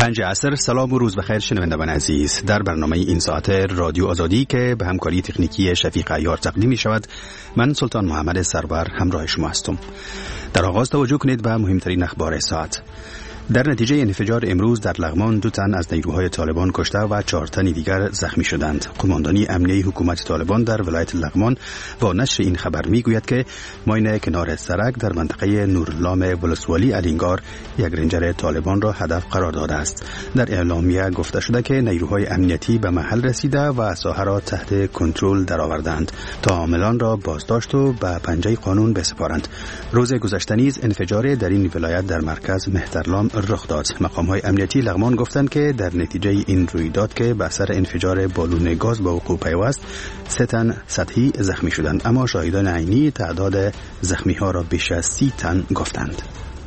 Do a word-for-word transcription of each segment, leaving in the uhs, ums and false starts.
پنج عصر. سلام و روز بخیر شنوندگان عزیز. در برنامه این ساعت رادیو آزادی که به همکاری تکنیکی شفیق عیار تقدیم می شود، من سلطان محمد سرور همراه شما هستم. در آغاز توجه کنید به مهمترین اخبار ساعت. در نتیجه انفجار امروز در لغمان دو تن از نیروهای طالبان کشته و چهار تن دیگر زخمی شدند. قماندانی امنیه حکومت طالبان در ولایت لغمان با نشر این خبر میگوید که ماین کنار سرک در منطقه نورلام ولسوالی الینگار یک رنجر طالبان را هدف قرار داده است. در اعلامیه گفته شده که نیروهای امنیتی به محل رسیده و ساحه را تحت کنترل درآوردند تا عاملان را بازداشت و به پنجه قانون بسپارند. روز گذشته نیز انفجار در این ولایت در مرکز مهترلام رخ داد. مقام‌های امنیتی لغمان گفتند که در نتیجه این رویداد که به اثر انفجار بالون گاز به وقوع پیوست، سه تن سطحی زخمی شدند، اما شاهدان عینی تعداد زخمی‌ها را بیش از سی تن گفتند.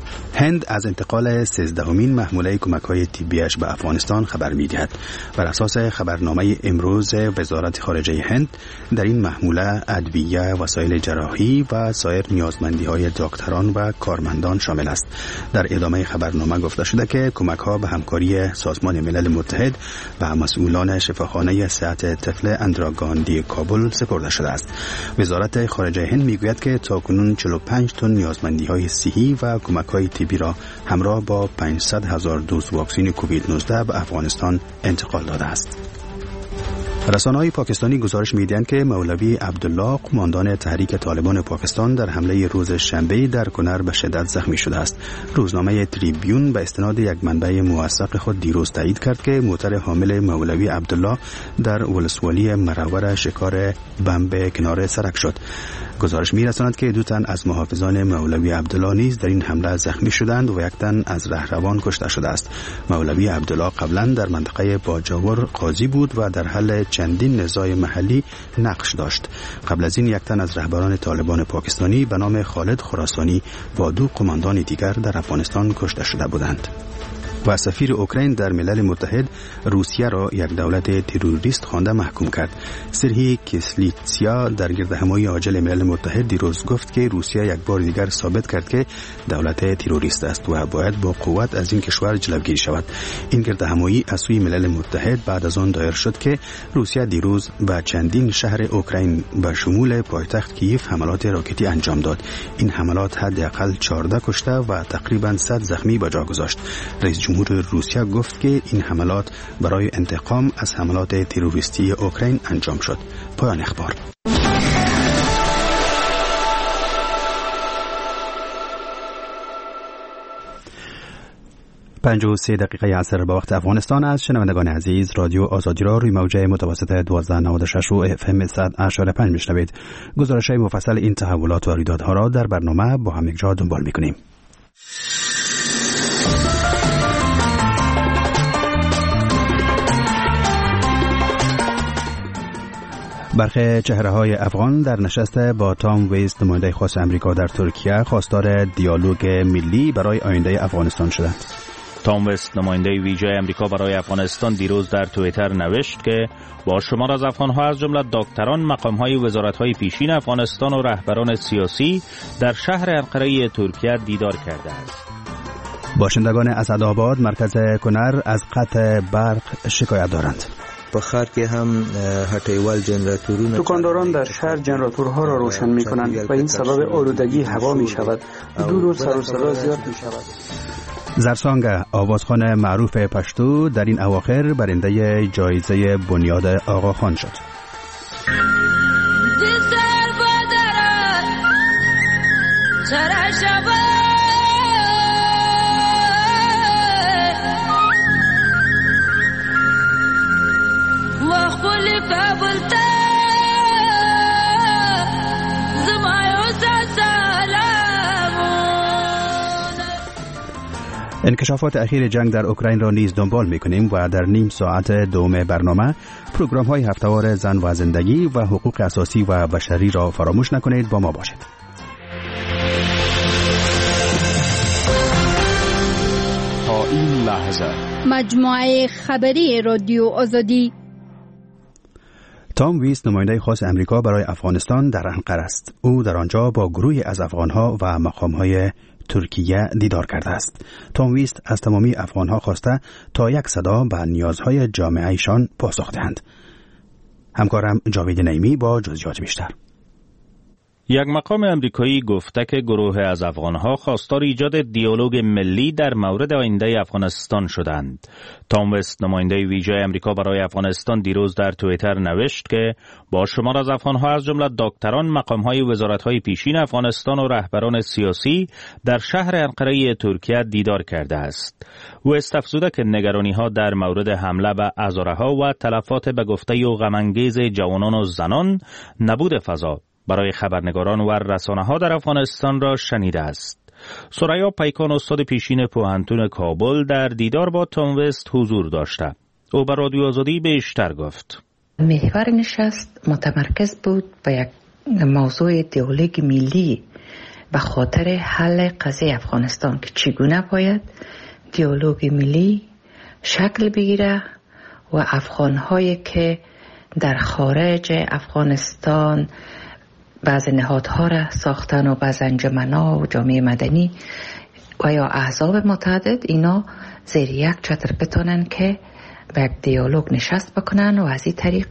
هند از انتقال سیزدهمین محموله کمک‌های طبیش به افغانستان خبر می‌دهد. بر اساس خبرنامه امروز وزارت خارجه هند، در این محموله ادویه، وسایل جراحی و سایر نیازمندی‌های دکتران و کارمندان شامل است. در ادامه خبرنامه گفته شده که کمک‌ها به همکاری سازمان ملل متحد و مسئولان شفاخانه صحت طفل اندرا گاندی کابل سپرده شده است. وزارت خارجه هند می‌گوید که تاکنون چهل و پنج تن نیازمندی‌های صحی و کمک‌های طبی را همراه با پانصد هزار دوز واکسن کووید نوزده به افغانستان انتقال داده است. رسانه‌های پاکستانی گزارش می‌دهند که مولوی عبدالله، قماندان تحریک طالبان پاکستان، در حمله روز شنبه در کنر به شدت زخمی شده است. روزنامه تریبیون به استناد یک منبع موثق خود دیروز تایید کرد که موتر حامل مولوی عبدالله در ولسوالی مرور شکار بمب کنار سرک شد. گزارش می‌رساند که دو تن از محافظان مولوی عبدالله نیز در این حمله زخمی شدند و یک تن از رهروان کشته شده است. مولوی عبدالله قبلا در منطقه باجاور قاضی بود و در حل چندین نزاع محلی نقش داشت. قبل از این یک تن از رهبران طالبان پاکستانی به نام خالد خراسانی با دو قماندان دیگر در افغانستان کشته شده بودند. و سفیر اوکراین در ملل متحد روسیه را یک دولت تروریست خوانده محکوم کرد. سرهی کسلیتسیا در گردهمایی عاجل ملل متحد دیروز گفت که روسیه یک بار دیگر ثابت کرد که دولت تروریست است و باید با قوت از این کشور جلوگیری شود. این گردهمایی از سوی ملل متحد بعد از آن دایر شد که روسیه دیروز به چندین شهر اوکراین به شمول پایتخت کیف حملات راکتی انجام داد. این حملات حداقل چهارده کشته و تقریباً صد زخمی به جا گذاشت. رئیس جمهور روسیه گفت که این حملات برای انتقام از حملات تروریستی اوکراین انجام شد. پایان اخبار. پنج و سه دقیقه عصر به وقت افغانستان است. شنوندگان عزیز، رادیو آزادی را روی موجه متوسط دوازده نود و شش و اف ام صد و هشت و پنج میشنوید. گزارش‌های مفصل این تحولات و رویدادها را در برنامه با هم یکجا دنبال می‌کنیم. برخی چهره‌های افغان در نشست با تام ویست، نماینده خاص امریکا در ترکیه، خواستار دیالوگ ملی برای آینده افغانستان شدند. تام ویست، نماینده ویژه امریکا برای افغانستان، دیروز در توییتر نوشت که با شمار از افغان‌ها از جمله دکتران، مقام‌های وزارت‌های پیشین افغانستان و رهبران سیاسی در شهر انقره ترکیه دیدار کرده است. باشندگان اسدآباد، مرکز کنر، از قطع برق شکایت دارند. په ښار کې هم هټیوال جنراتورونه، دکانداران در شهر جنراتورها را روشن می کنند و این سبب آلودگی هوا می شود. دور و سر و صدا زیاد می شود. زرسانگ، آوازخوان معروف پشتو، در این اواخر برنده جایزه بنیاد آقاخان شد. انکشافات اخیر جنگ در اوکراین را نیز دنبال می‌کنیم و در نیم ساعت دوم برنامه پروگرام‌های هفته‌وار زن و زندگی و حقوق اساسی و بشری را فراموش نکنید. با ما باشید. تا این لحظه مجموعه خبری رادیو آزادی. تام ویست، نماینده خاص امریکا برای افغانستان، در انقره است. او در آنجا با گروهی از افغان‌ها و مقام‌های ترکیه دیدار کرده است. تام ویست از تمامی افغانها خواسته تا یک صدا به نیازهای جامعه ایشان پاسخ دهند. همکارم جاوید نعیمی با جزئیات بیشتر. یک مقام امریکایی گفته که گروه از افغانها خواستار ایجاد دیالوگ ملی در مورد آینده افغانستان شدند. تام وست، نماینده ویژه امریکا برای افغانستان، دیروز در توییتر نوشت که با شمار از افغانها از جمله دکتران، مقامهای وزارتهای پیشین افغانستان و رهبران سیاسی در شهر انقره ترکیه دیدار کرده است. وست افزوده که نگرانی‌ها در مورد حمله به عذارها و تلفات به گفته و غم‌انگیز جوانان و زنان، نبود فضا برای خبرنگاران و رسانه‌ها در افغانستان را شنیده است. سریا پیکان، استاد پیشین پوهنتون کابل، در دیدار با تام وست حضور داشته. او به رادیو آزادی بیشتر گفت. محور نشست متمرکز بود به یک موضوع دیالوگ ملی به خاطر حل قضیه افغانستان که چگونه باید دیالوگ ملی شکل بگیره و افغان‌هایی که در خارج افغانستان بعض نهادها را ساختن و بعض انجمن‌ها و جامعه مدنی و یا احزاب متعدد، اینا زیر یک چتر بتونن که به یک دیالوگ نشست بکنن و از این طریق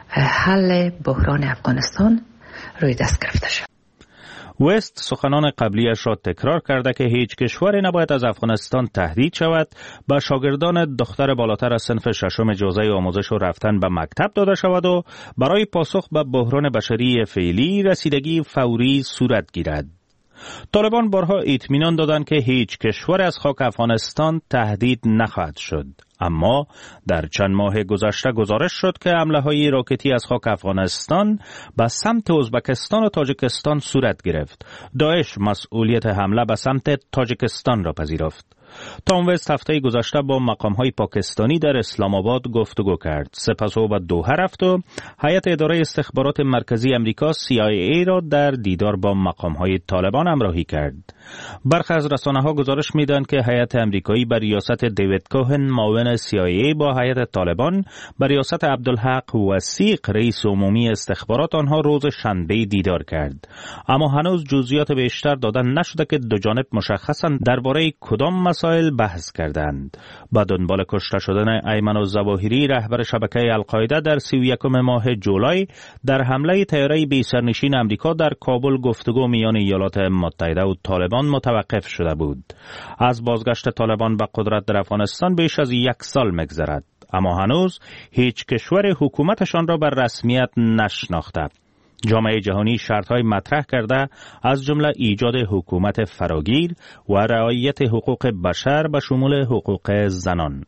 حل بحران افغانستان روی دست گرفته شد. وست سخنان قبلیش را تکرار کرده که هیچ کشوری نباید از افغانستان تهدید شود به شاگردان دختر بالاتر از صنف ششم اجازه آموزش و رفتن به مکتب داده شود و برای پاسخ به بحران بشری فعلی رسیدگی فوری صورت گیرد. طالبان بارها اطمینان دادند که هیچ کشور از خاک افغانستان تهدید نخواهد شد، اما در چند ماه گذشته گزارش شد که حمله‌های راکتی از خاک افغانستان به سمت ازبکستان و تاجیکستان صورت گرفت. داعش مسئولیت حمله به سمت تاجیکستان را پذیرفت. تام وست هفته گذشته با مقام‌های پاکستانی در اسلام آباد گفتگو کرد. سپس او به دوحه رفت و هیئت اداره استخبارات مرکزی امریکا سی آی ای را در دیدار با مقام‌های طالبان همراهی کرد. برخی از رسانه‌ها گزارش می‌دهند که هیئت امریکایی بر ریاست دیوید کوهن، معاون سی آی ای، با هیئت طالبان بر ریاست عبدالحق وثیق، رئیس عمومی استخبارات، آنها روز شنبه دیدار کرد. اما هنوز جزئیات بیشتر داده نشده که دو جانب مشخصاً درباره کدام مسائل بحث کردند. با دنبال کشته شدن ایمن الظواهری، رهبر شبکه القاعده، در سی و یکم ماه جولای در حمله طیاره بی سرنشین امریکا در کابل، گفتگو میان ایالات متحده و طالبان متوقف شده بود. از بازگشت طالبان به قدرت در افغانستان بیش از یک سال می‌گذرد، اما هنوز هیچ کشور حکومتشان را بر رسمیت نشناخته. جامعه جهانی شرط‌های مطرح کرده، از جمله ایجاد حکومت فراگیر و رعایت حقوق بشر به شمول حقوق زنان.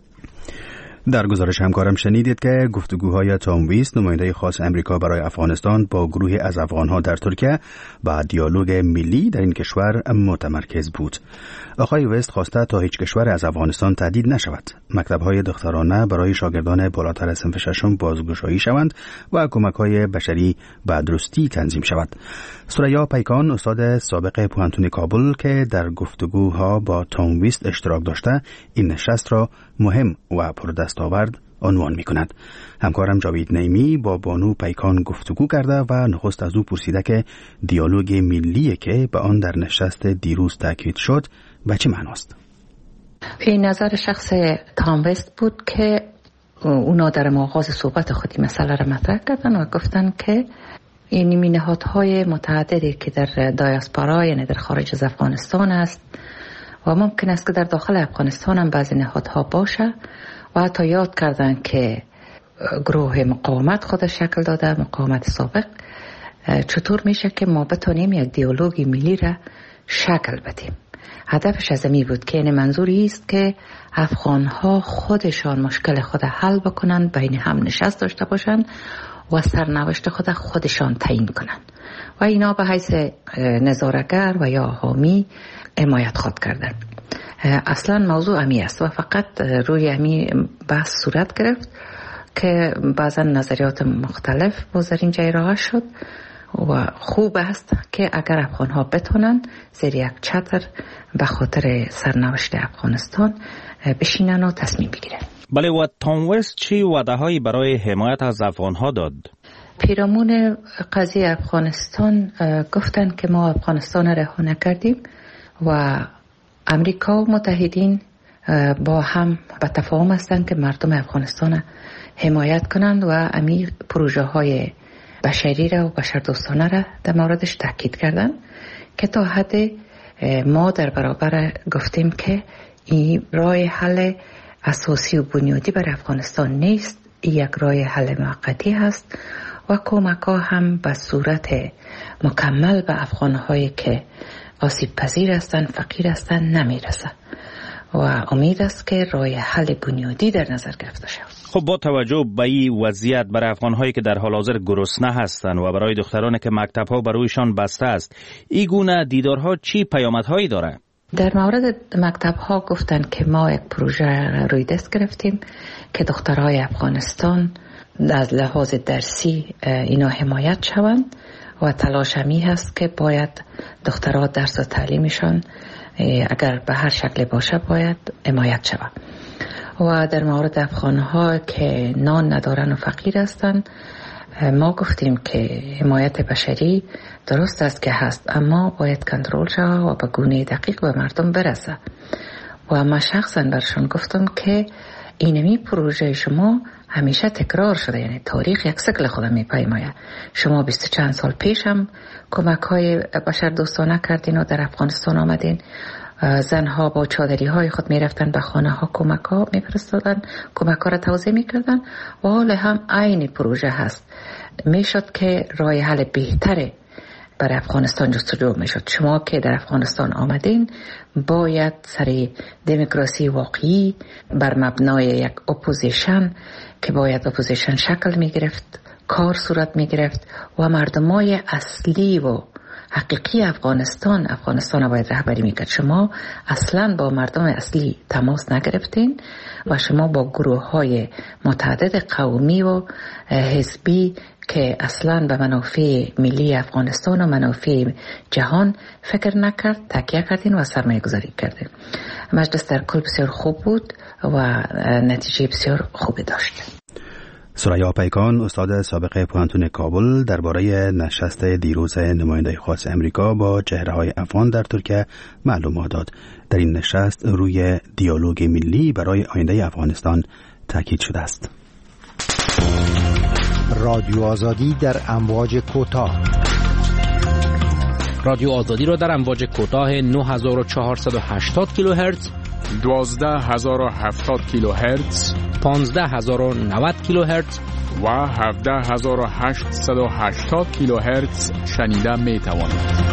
در گزارش همکارم شنیدید که گفتگوهای تام ویست، نماینده خاص امریکا برای افغانستان، با گروهی از افغانها در ترکیه و دیالوگ ملی در این کشور متمرکز بود. آقای ویست خواسته تا هیچ کشور از افغانستان تهدید نشود، مکتب‌های دخترانه برای شاگردان بالاتر از صنف ششم بازگشایی شوند و کمک‌های بشری به درستی تنظیم شود. سریا پیکان، استاد سابق پوهنتون کابل که در گفتگوها با تام ویست اشتراک داشته، این نشست را مهم و پردستاورد عنوان می کند. همکارم جاوید نعیمی با بانو پیکان گفتگو کرده و نخست از او پرسیده که دیالوگ ملی که به آن در نشست دیروز تاکید شد به چه معناست؟ این نظر شخص تام وست بود که اونا در آغاز صحبت خودی مسئله را مطرح کردن و گفتن که این نهادهای متعددی که در دایاسپورا، یعنی در خارج از افغانستان است و ممکن است که در داخل افغانستان هم بعضی نهادها باشه و حتی یاد کردن که گروه مقاومت خود شکل داده، مقاومت سابق، چطور میشه که ما بتونیم یک دیالوگ ملی را شکل بدیم. هدفش از این بود که این منظوری است که افغانها خودشان مشکل خود حل بکنن، بین هم نشست داشته باشن و سرنوشت خود خودشان تعیین کنن و اینا به حیث نظاره‌گر و یا حامی حمایت خود کردن. اصلا موضوع امی است و فقط روی امی بحث صورت گرفت که بعضا نظریات مختلف باز در اینجا ارائه شد و خوب است که اگر افغانها بتونن زیر یک چتر به خاطر سرنوشت افغانستان بشینن و تصمیم بگیرن. بله، و تام وست چی وعده هایی برای حمایت از افغانها داد؟ پیرامون قضیه افغانستان گفتن که ما افغانستان رها نکردیم و امریکا و متحدین با هم به تفاهم هستند که مردم افغانستان حمایت کنند و امی پروژه های بشری را و بشردوستانه را در موردش تاکید کردند که تا حد ما در برابر گفتیم که این راه حل اساسی و بنیادی برای افغانستان نیست، این یک راه حل موقتی هست و کمک ها هم به صورت مکمل به افغان هایی که آسیب پذیر هستند، فقیر هستند نمیرسه و امید است که راه حل بنیادی در نظر گرفته شود. خب با توجه به این وضعیت برای افغان‌هایی که در حال حاضر گرسنه هستند و برای دخترانی که مکتب‌ها برویشان بسته است، این گونه دیدارها چی پیامدهایی داره؟ در مورد مکتب‌ها گفتند که ما یک پروژه روی دست گرفتیم که دخترای افغانستان از لحاظ درسی اینا حمایت شوند و تلاش همی هست که باید دخترها درس و تعلیمشان اگر به هر شکل باشه باید حمایت شود. و در مورد افغانها که نان ندارن و فقیر هستند ما گفتیم که حمایت بشری درست است که هست، اما باید کنترل شود و به گونه دقیق به مردم برسه. و ما شخصا برشون گفتم که اینمی پروژه شما همیشه تکرار شده، یعنی تاریخ یک سکل خود میپیماید. شما بیست و چند سال پیش هم کمک های بشر دوستانه کردین و در افغانستان آمدین، زنها با چادری های خود میرفتن به خانه ها کمک ها میفرستادن، کمک ها را توزیع میکردن و حال هم عین پروژه هست. میشد که راه حل بهتره برای افغانستان جستجو میشد. شما که در افغانستان آمدین باید سر دموکراسی واقعی بر مبنای یک اپوزیشن که باید اپوزیشن شکل میگرفت، کار صورت میگرفت و مردمای اصلی و حقیقی افغانستان افغانستان باید رهبری میکرد. شما اصلا با مردم اصلی تماس نگرفتین و شما با گروه های متعدد قومی و حزبی که اصلا به منافع ملی افغانستان و منافع جهان فکر نکرد تکیه کردین و سرمایه گذاری کردین. مجلس در کل بسیار خوب بود و نتیجه بسیار خوبی داشت. ثریا پیکان، استاد سابق پوهنتون کابل، درباره نشست دیروز نماینده خاص امریکا با چهره‌های افغان در ترکیه معلومات داد. در این نشست روی دیالوگ ملی برای آینده افغانستان تاکید شده است. رادیو آزادی در امواج کوتاه. رادیو آزادی را در امواج کوتاه نه هزار و چهارصد و هشتاد کیلوهرتز، دوازده هزار و هفتاد کیلوهرتز، پانزده هزار و نود کیلوهرتز و هفده هزار و هشتصد و هشتاد کیلوهرتز شنیده می توانید.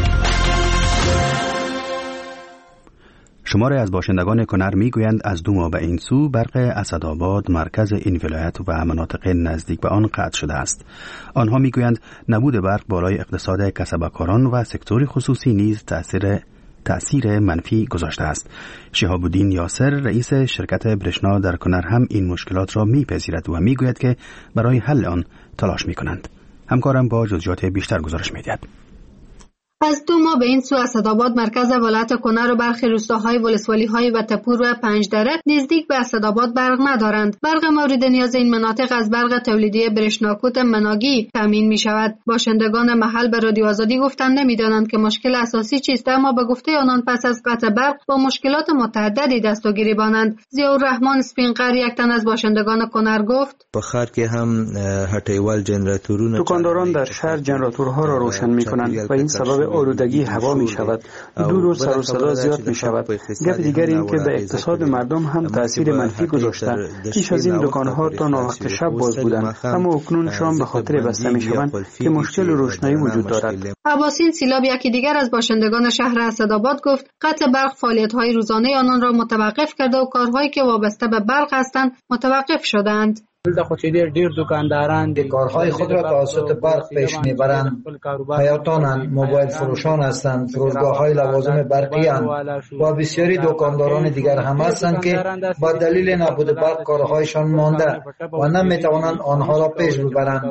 شماره از باشندگان کنر میگویند از دو ماه به این سو برق اسدآباد مرکز این ولایت و مناطق نزدیک به آن قطع شده است. آنها میگویند نبود برق بالای اقتصاد کسبکاران و سکتور خصوصی نیز تأثیر تأثیر منفی گذاشته است. شهاب الدین یاسر رئیس شرکت برشنا در کنر هم این مشکلات را میپذیرد و میگوید که برای حل آن تلاش میکنند. همکارم با جزئیات بیشتر گزارش میدهد. از دو ماه به این سو اسدآباد مرکز ولایت کنر و برخی روستاهای ولسوالی‌های وطه‌پور و پنجدره نزدیک به اسدآباد برق ندارند. برق مورد نیاز این مناطق از برق تولیدی برشناکوت مناگی تامین می شود. باشندگان محل به رادیو آزادی گفتند نمی‌دانند که مشکل اساسی چیست، اما به گفته آنان پس از قطع برق با مشکلات متعددی دست و گریبانند. ضیاءالرحمن اسپینقر یک تن از باشندگان کنر گفت: په ښار کې هم هټیوال جنراتورونه دکانداران در شهر جنراتورها را روشن می‌کنند و این سبب آلودگی هوا می شود. دور و سر و صدا زیاد می شود. گپ دیگر این که به اقتصاد مردم هم تاثیر منفی گذاشته. پیش از این دکانها تا ناوقت شب باز بودند، اما اکنون شام به خاطر بسته می شوند که مشکل روشنایی وجود دارد. عباسین سیلاب یکی دیگر از باشندگان شهر اسدآباد گفت قطع برق فعالیت‌های روزانه آنان را متوقف کرده و کارهایی که وابسته به برق هستند متوقف شدند. ډیر دکانداران کارهای خود را توسط برق پیش میبرند. حیاتانند، موبایل فروشان هستند، فروشگاه‌های لوازم برقی اند و بسیاری دکانداران دیگر هم هستند که با دلیل نبود برق کارهایشان مانده و نمیتوانند آنها را پیش ببرند.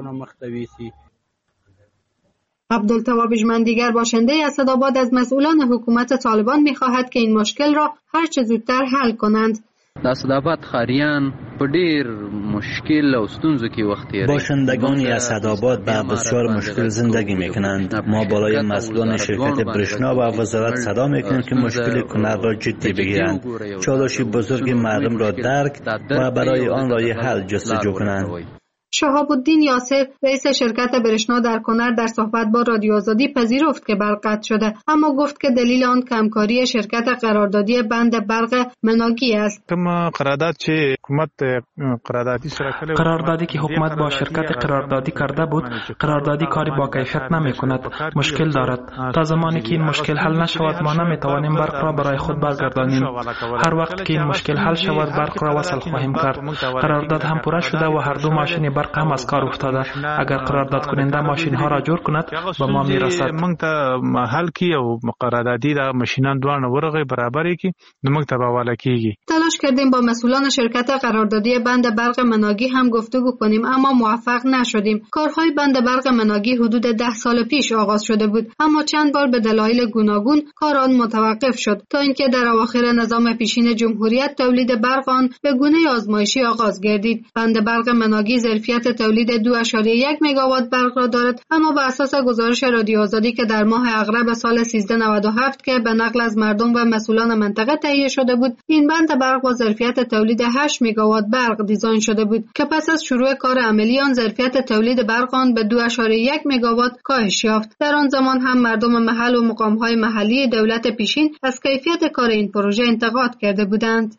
عبدالتواب اجمن دیگر باشنده اسدآباد از مسئولان حکومت طالبان می‌خواهد که این مشکل را هر چه زودتر حل کنند. د اسداباد خاریان په ډیر مشکل او ستونزو کې وخت تیروي. باشندگان اسداباد به بسیار مشکل زندگی میکنند. ما بالای مسئولان شرکت برشنا و وزارت صدا میکنیم که مشکل کنر را جدی بگیرند، چالش بزرگ مردم را درک و برای آن راه حل جستجو کنند. شهاب الدین یاسر رئیس شرکت برشنا در کنر در صحبت با رادیو آزادی پذیرفت که برق قطع شده، اما گفت که دلیل آن کمکاری شرکت قراردادی بند برق مناگی است. قرارداد چه حکومت قراردادی قراردادی که حکومت با شرکت قراردادی کرده بود، قراردادی کاری با کیفیت نمی کند، مشکل دارد. تا زمانی که این مشکل حل نشود ما نمی توانیم برق را برای خود برگردانیم. هر وقت که این مشکل حل شود برق را وصل خواهیم کرد. قرارداد هم پوره شده و هر دو ماشین برق هم از کار افتاده. اگر قرارداد کننده ماشین ها را جور کند به ما میرسد. موږ ته حل کی او قراردادی د ماشینان دوانه ورغه برابرې کی د موږ ته حواله کیږي. تلاش کردیم با مسئولان شرکت قراردادی بند برق مناگی هم گفتگو کنیم اما موفق نشدیم. کارهای بند برق مناگی حدود ده سال پیش آغاز شده بود، اما چند بار به دلایل گوناگون کار آن متوقف شد تا اینکه در اواخر نظام پیشین جمهوریت تولید برق آن به گونه آزمایشی آغاز گردید. بند برق مناگی ظرفیت تولید دو اشاریه یک مگاوات برق را دارد، اما بر اساس گزارش رادیو آزادی که در ماه اغرب سال سیزده نود و هفت که به نقل از مردم و مسئولان منطقه تهیه شده بود، این بند برق با ظرفیت تولید هشت مگاوات برق دیزاین شده بود که پس از شروع کار عملی آن ظرفیت تولید برق آن به دو اشاریه یک مگاوات کاهش یافت. در آن زمان هم مردم محل و مقام‌های محلی دولت پیشین از کیفیت کار این پروژه انتقاد کرده بودند.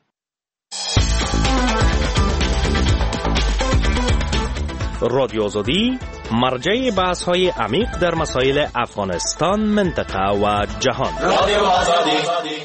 رادیو آزادی مرجع بحث های عمیق در مسائل افغانستان، منطقه و جهان. رادیو آزادی.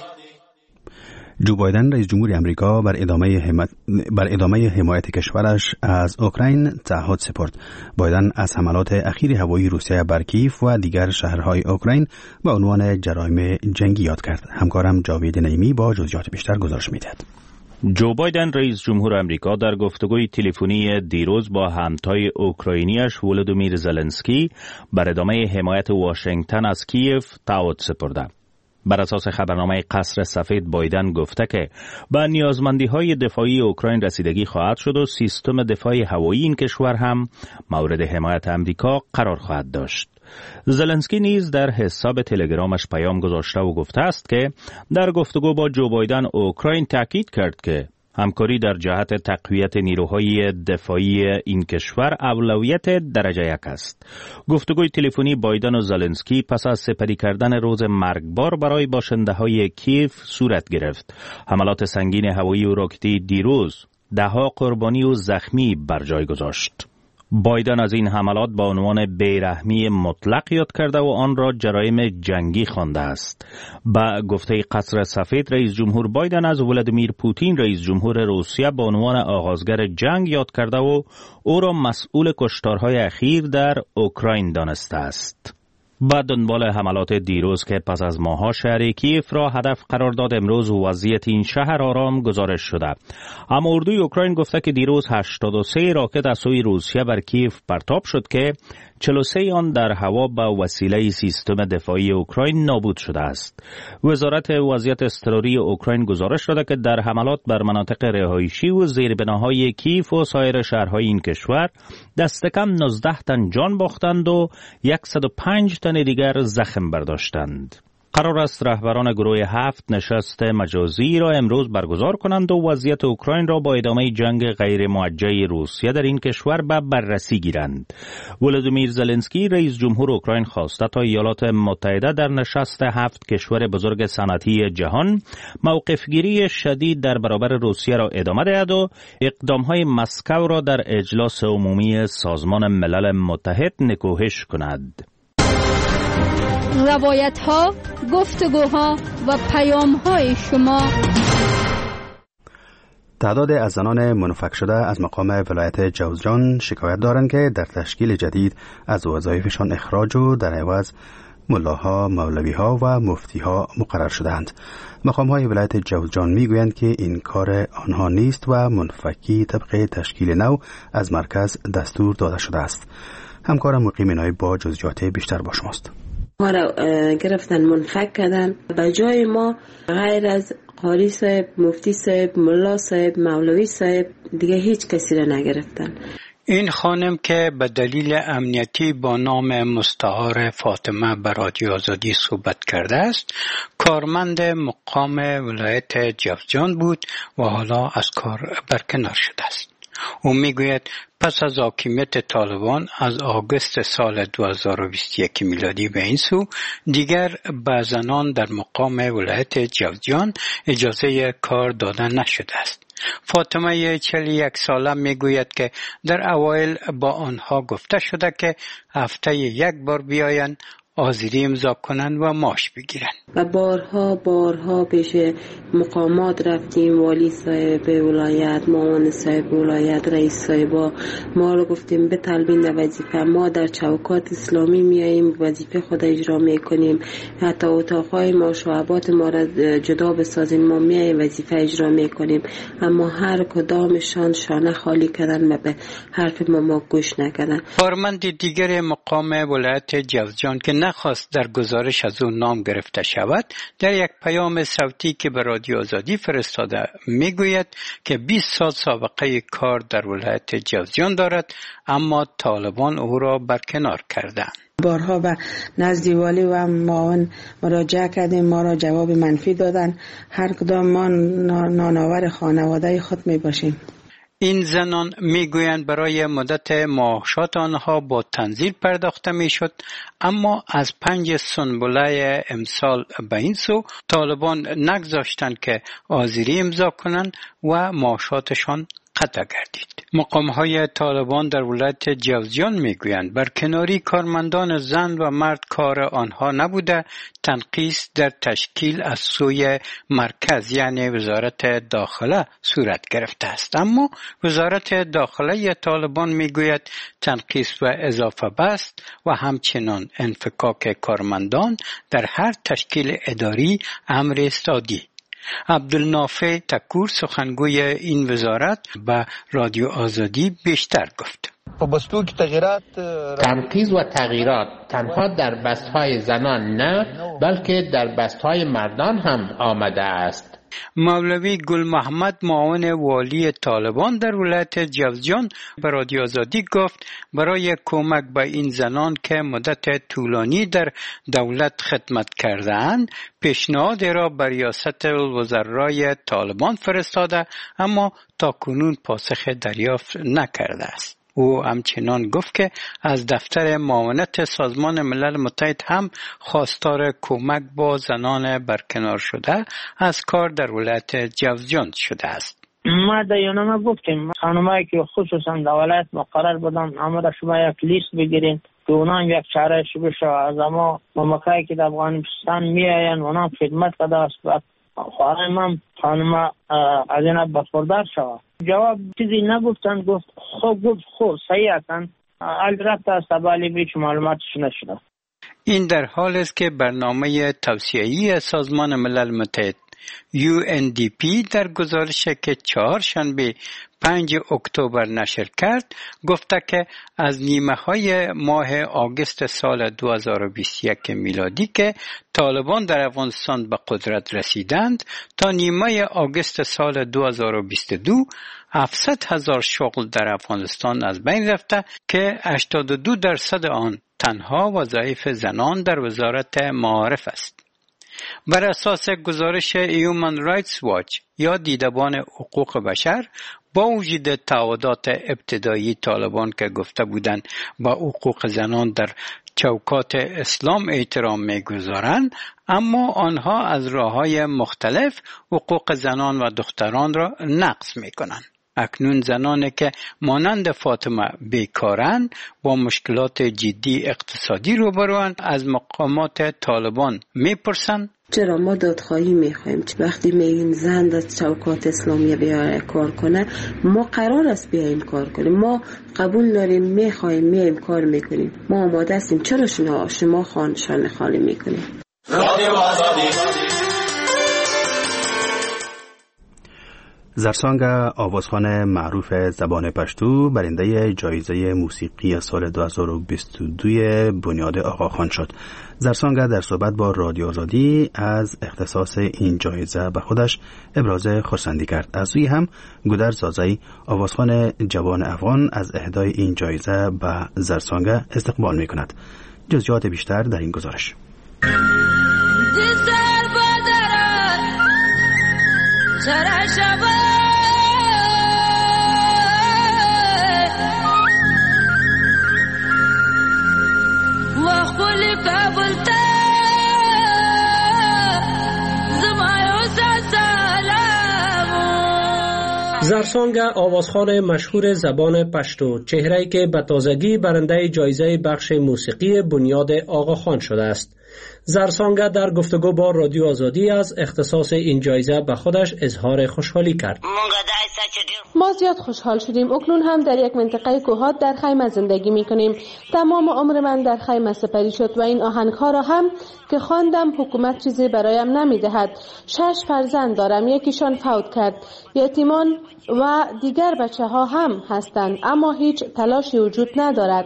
جو بایدن رئیس جمهور امریکا بر ادامه حمایت بر ادامه حمایت کشورش از اوکراین تعهد سپرد. بایدن از حملات اخیر هوایی روسیه بر کیف و دیگر شهرهای اوکراین به عنوان جرایم جنگی یاد کرد. همکارم جاوید نعیمی با جزئیات بیشتر گزارش می‌دهد. جو بایدن رئیس جمهور امریکا در گفتگوی تلفنی دیروز با همتای اوکراینیش ولودیمیر زلنسکی بر ادامه حمایت واشنگتن از کیف تعهد سپرده. بر اساس خبرنامه قصر سفید بایدن گفته که به نیازمندی‌های دفاعی اوکراین رسیدگی خواهد شد و سیستم دفاعی هوایی این کشور هم مورد حمایت امریکا قرار خواهد داشت. زلنسکی نیز در حساب تلگرامش پیام گذاشته و گفته است که در گفتگو با جو بایدن اوکراین تاکید کرد که همکاری در جهت تقویت نیروهای دفاعی این کشور اولویت درجه یک است. گفتگوی تلفنی بایدن و زلنسکی پس از سپری کردن روز مرگبار برای باشنده‌های کیف صورت گرفت. حملات سنگین هوایی و راکتی دیروز ده‌ها قربانی و زخمی بر جای گذاشت. بایدن از این حملات با عنوان بیرحمی مطلق یاد کرده و آن را جرایم جنگی خوانده است. با گفته قصر سفید رئیس جمهور بایدن از ولادیمیر پوتین رئیس جمهور روسیه به عنوان آغازگر جنگ یاد کرده و او را مسئول کشتارهای اخیر در اوکراین دانسته است. بعد دنبال حملات دیروز که پس از ماها شهر کیف را هدف قرار داد، امروز وضعیت این شهر آرام گزارش شده. اما اردوی اوکراین گفته که دیروز هشتاد و سه راکت از سوی روسیه بر کیف پرتاب شد که چهل و سه آن در هوا به وسیله سیستم دفاعی اوکراین نابود شده است. وزارت وضعیت اضطراری اوکراین گزارش داده که در حملات بر مناطق رهایشی و زیربناهای کیف و سایر شهرهای این کشور دست کم نوزده تن جان باختند و صد و پنج تن دیگر زخم برداشتند. قرار است رهبران گروه هفت نشست مجازی را امروز برگزار کنند و وضعیت اوکراین را با ادامه جنگ غیر موجه روسیه در این کشور به بررسی گیرند. ولودیمیر زلنسکی رئیس جمهور اوکراین خواسته تا ایالات متحده در نشست هفت کشور بزرگ صنعتی جهان موقفگیری شدید در برابر روسیه را ادامه دهد و اقدامهای مسکو را در اجلاس عمومی سازمان ملل متحد نکوهش کند. روایت ها، گفتگوها و پیام های شما. تعداد از زنان منفک شده از مقام ولایت جوزجان شکایت دارند که در تشکیل جدید از وظایفشان اخراج و در عوض ملاها، مولویها و مفتیها مقرر شدند. مقام های ولایت جوزجان میگویند که این کار آنها نیست و منفکی طبق تشکیل نو از مرکز دستور داده شده است. همکارم مقیم نایب با جزئیات بیشتر با شماست. ما را گرفتن منفک کردن. به جای ما غیر از قاری صاحب، مفتی صاحب، ملا صاحب، مولوی صاحب دیگه هیچ کسی را نگرفتن. این خانم که به دلیل امنیتی با نام مستعار فاطمه به رادیو آزادی صحبت کرده است، کارمند مقام ولایت جوزجان بود و حالا از کار برکنار شده است. او میگوید پس از حاکمیت طالبان از آگوست سال دو هزار و بیست و یک میلادی به این سو دیگر به زنان در مقام ولایت جوزجان اجازه کار داده نشده است. فاطمه چهل و یک ساله میگوید که در اوایل با آنها گفته شده که هفته یک بار بیایند، حاضری امضا کنن و معاش بگیرن. و بارها بارها پیش مقامات رفتیم، والی صاحب ولایت، معاون صاحب ولایت، رئیس صاحبا، ما رو گفتیم بطلبین در وظیفه. ما در چوکات اسلامی میاییم وظیفه خود اجرا میکنیم، حتی اتاقهای ما شعبات ما را جدا بسازیم، ما میاییم وظیفه اجرا میکنیم، اما هر کدامشان شانه خالی کردن و به حرف ما ما گوش نکردن. کارمند دیگر مقام ولایت جوزجان که نخواست در گزارش از او نام گرفته شود، در یک پیام صوتی که به رادیو آزادی فرستاده میگوید که بیست سال سابقه کار در ولایت جوزجان دارد، اما طالبان او را برکنار کردند. بارها به نزد والی و معاون مراجعه کردیم، ما را جواب منفی دادن. هر کدام ما نانآور خانواده خود می باشیم. این زنان میگویند برای مدت معاشات آنها با تنزیل پرداخته میشد، اما از پنج سنبله امسال به این سو طالبان نگذاشتند که حاضری امضا کنند و معاشاتشان قطع گردید. مقام‌های طالبان در ولایت جوزجان میگویند برکناری کارمندان زن و مرد کار آنها نبوده، تنقیص در تشکیل از سوی مرکز یعنی وزارت داخله صورت گرفته است. اما وزارت داخله طالبان میگوید تنقیص و اضافه بست و همچنان انفکاک کارمندان در هر تشکیل اداری امر است عادی. عبدالنافع تکور سخنگوی این وزارت به رادیو آزادی بیشتر گفت. تنقیض و تغییرات تنها در بستهای زنان نه، بلکه در بستهای مردان هم آمده است. مولوی گل محمد معاون والی طالبان در ولایت جوزجان به رادیو آزادی گفت برای کمک به این زنان که مدت طولانی در دولت خدمت کرده‌اند پیشنهاد را به ریاست الوزرای طالبان فرستاده، اما تاکنون پاسخ دریافت نکرده است. او همچنان گفت که از دفتر معاونت سازمان ملل متحد هم خواستار کمک با زنان برکنار شده از کار در ولایت جوزجان شده است. ما در یونامه گفتیم خانمایی که خصوصا در ولایت مقرر بودن آمده شما یک لیست بگیرین که اونا یک چاره شبه شو از اما ممکایی که در افغانستان می آین اونا خدمت کده است. خواهیم هم خانم از این بخوردار شود. جواب چیزی نگفتن، گفت خوب گفت خوب صحیح هستن، البته است ولی هیچ معلوماتش نشده. این در حال است که برنامه توسعه‌ای سازمان ملل متحد یو ان دی پی در گزارشی که چهارشنبه پنج اکتبر نشر کرد گفته که از نیمه های ماه آگوست سال دو هزار و بیست و یک میلادی که طالبان در افغانستان به قدرت رسیدند تا نیمه آگوست سال دو هزار و بیست و دو هفتصد هزار شغل در افغانستان از بین رفته که هشتاد و دو درصد آن تنها وظایف زنان در وزارت معارف است. بر اساس گزارش هیومن رایتس واچ یا دیدبان حقوق بشر، با وجود تعهدات ابتدایی طالبان که گفته بودند با حقوق زنان در چوکات اسلام احترام می‌گذارند، اما آنها از راه‌های مختلف حقوق زنان و دختران را نقض می‌کنند. اکنون زنانی که مانند فاطمه بیکارند با مشکلات جدی اقتصادی روبروند از مقامات طالبان میپرسند چرا ما دادخواهی میخوایم؟ وقتی میگین زن در چوکات اسلامی بیاید کار کنه، ما قرار است بیایم کار کنیم، ما قبول داریم، میخوایم، میایم کار میکنیم، ما آماده هستیم، چرا شما شما خانشان خالی میکنیم؟ زرسانگ آوازخوان معروف زبان پشتو برنده جایزه موسیقی سال دو هزار و بیست و دو بنیاد آقاخان شد. زرسانگ در صحبت با رادیو آزادی از اختصاص این جایزه به خودش ابراز خرسندی کرد. از سوی هم گودر زازایی آوازخوان جوان افغان از اهدای این جایزه به زرسانگ استقبال می کند. جزئیات بیشتر در این گزارش. زرسانگ آوازخوان مشهور زبان پشتو، چهره‌ای که به تازگی برنده جایزه بخش موسیقی بنیاد آقاخان شده است. زرسانگ در گفتگو با رادیو آزادی از اختصاص این جایزه به خودش اظهار خوشحالی کرد. ما زیاد خوشحال شدیم. اکنون هم در یک منطقه کوهات در خیمه زندگی می کنیم. تمام عمر من در خیمه سپری شد و این آهنگها را هم که خواندم حکومت چیزی برایم نمی دهد. شش فرزند دارم، یکیشان فوت کرد. یتیمان و دیگر بچه ها هم هستند، اما هیچ تلاشی وجود ندارد.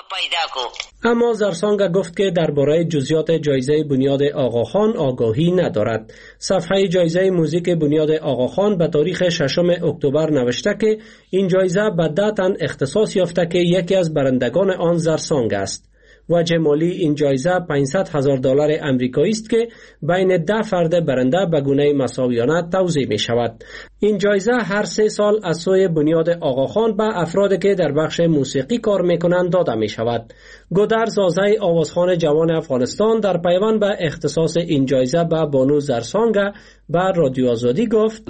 اما زرسانگ گفت که درباره جزئیات جایزه بنیاد آقاخان آگاهی ندارد. صفحه جایزه موزیک بنیاد آقاخان به تاریخ ششم اکتبر نوشته که این جایزه به ده تن اختصاص یافته که یکی از برندگان آن زرسانگ است. وجه مالی این جایزه پانصد هزار دلار امریکایی است که بین ده فرد برنده به گونه مساویانه توزیع می شود. این جایزه هر سه سال از سوی بنیاد آقاخان به افرادی که در بخش موسیقی کار می کنند داده می شود. گودر زازای آوازخوان جوان افغانستان در پیوند به اختصاص این جایزه به بانو زرسانگ به رادیو آزادی گفت: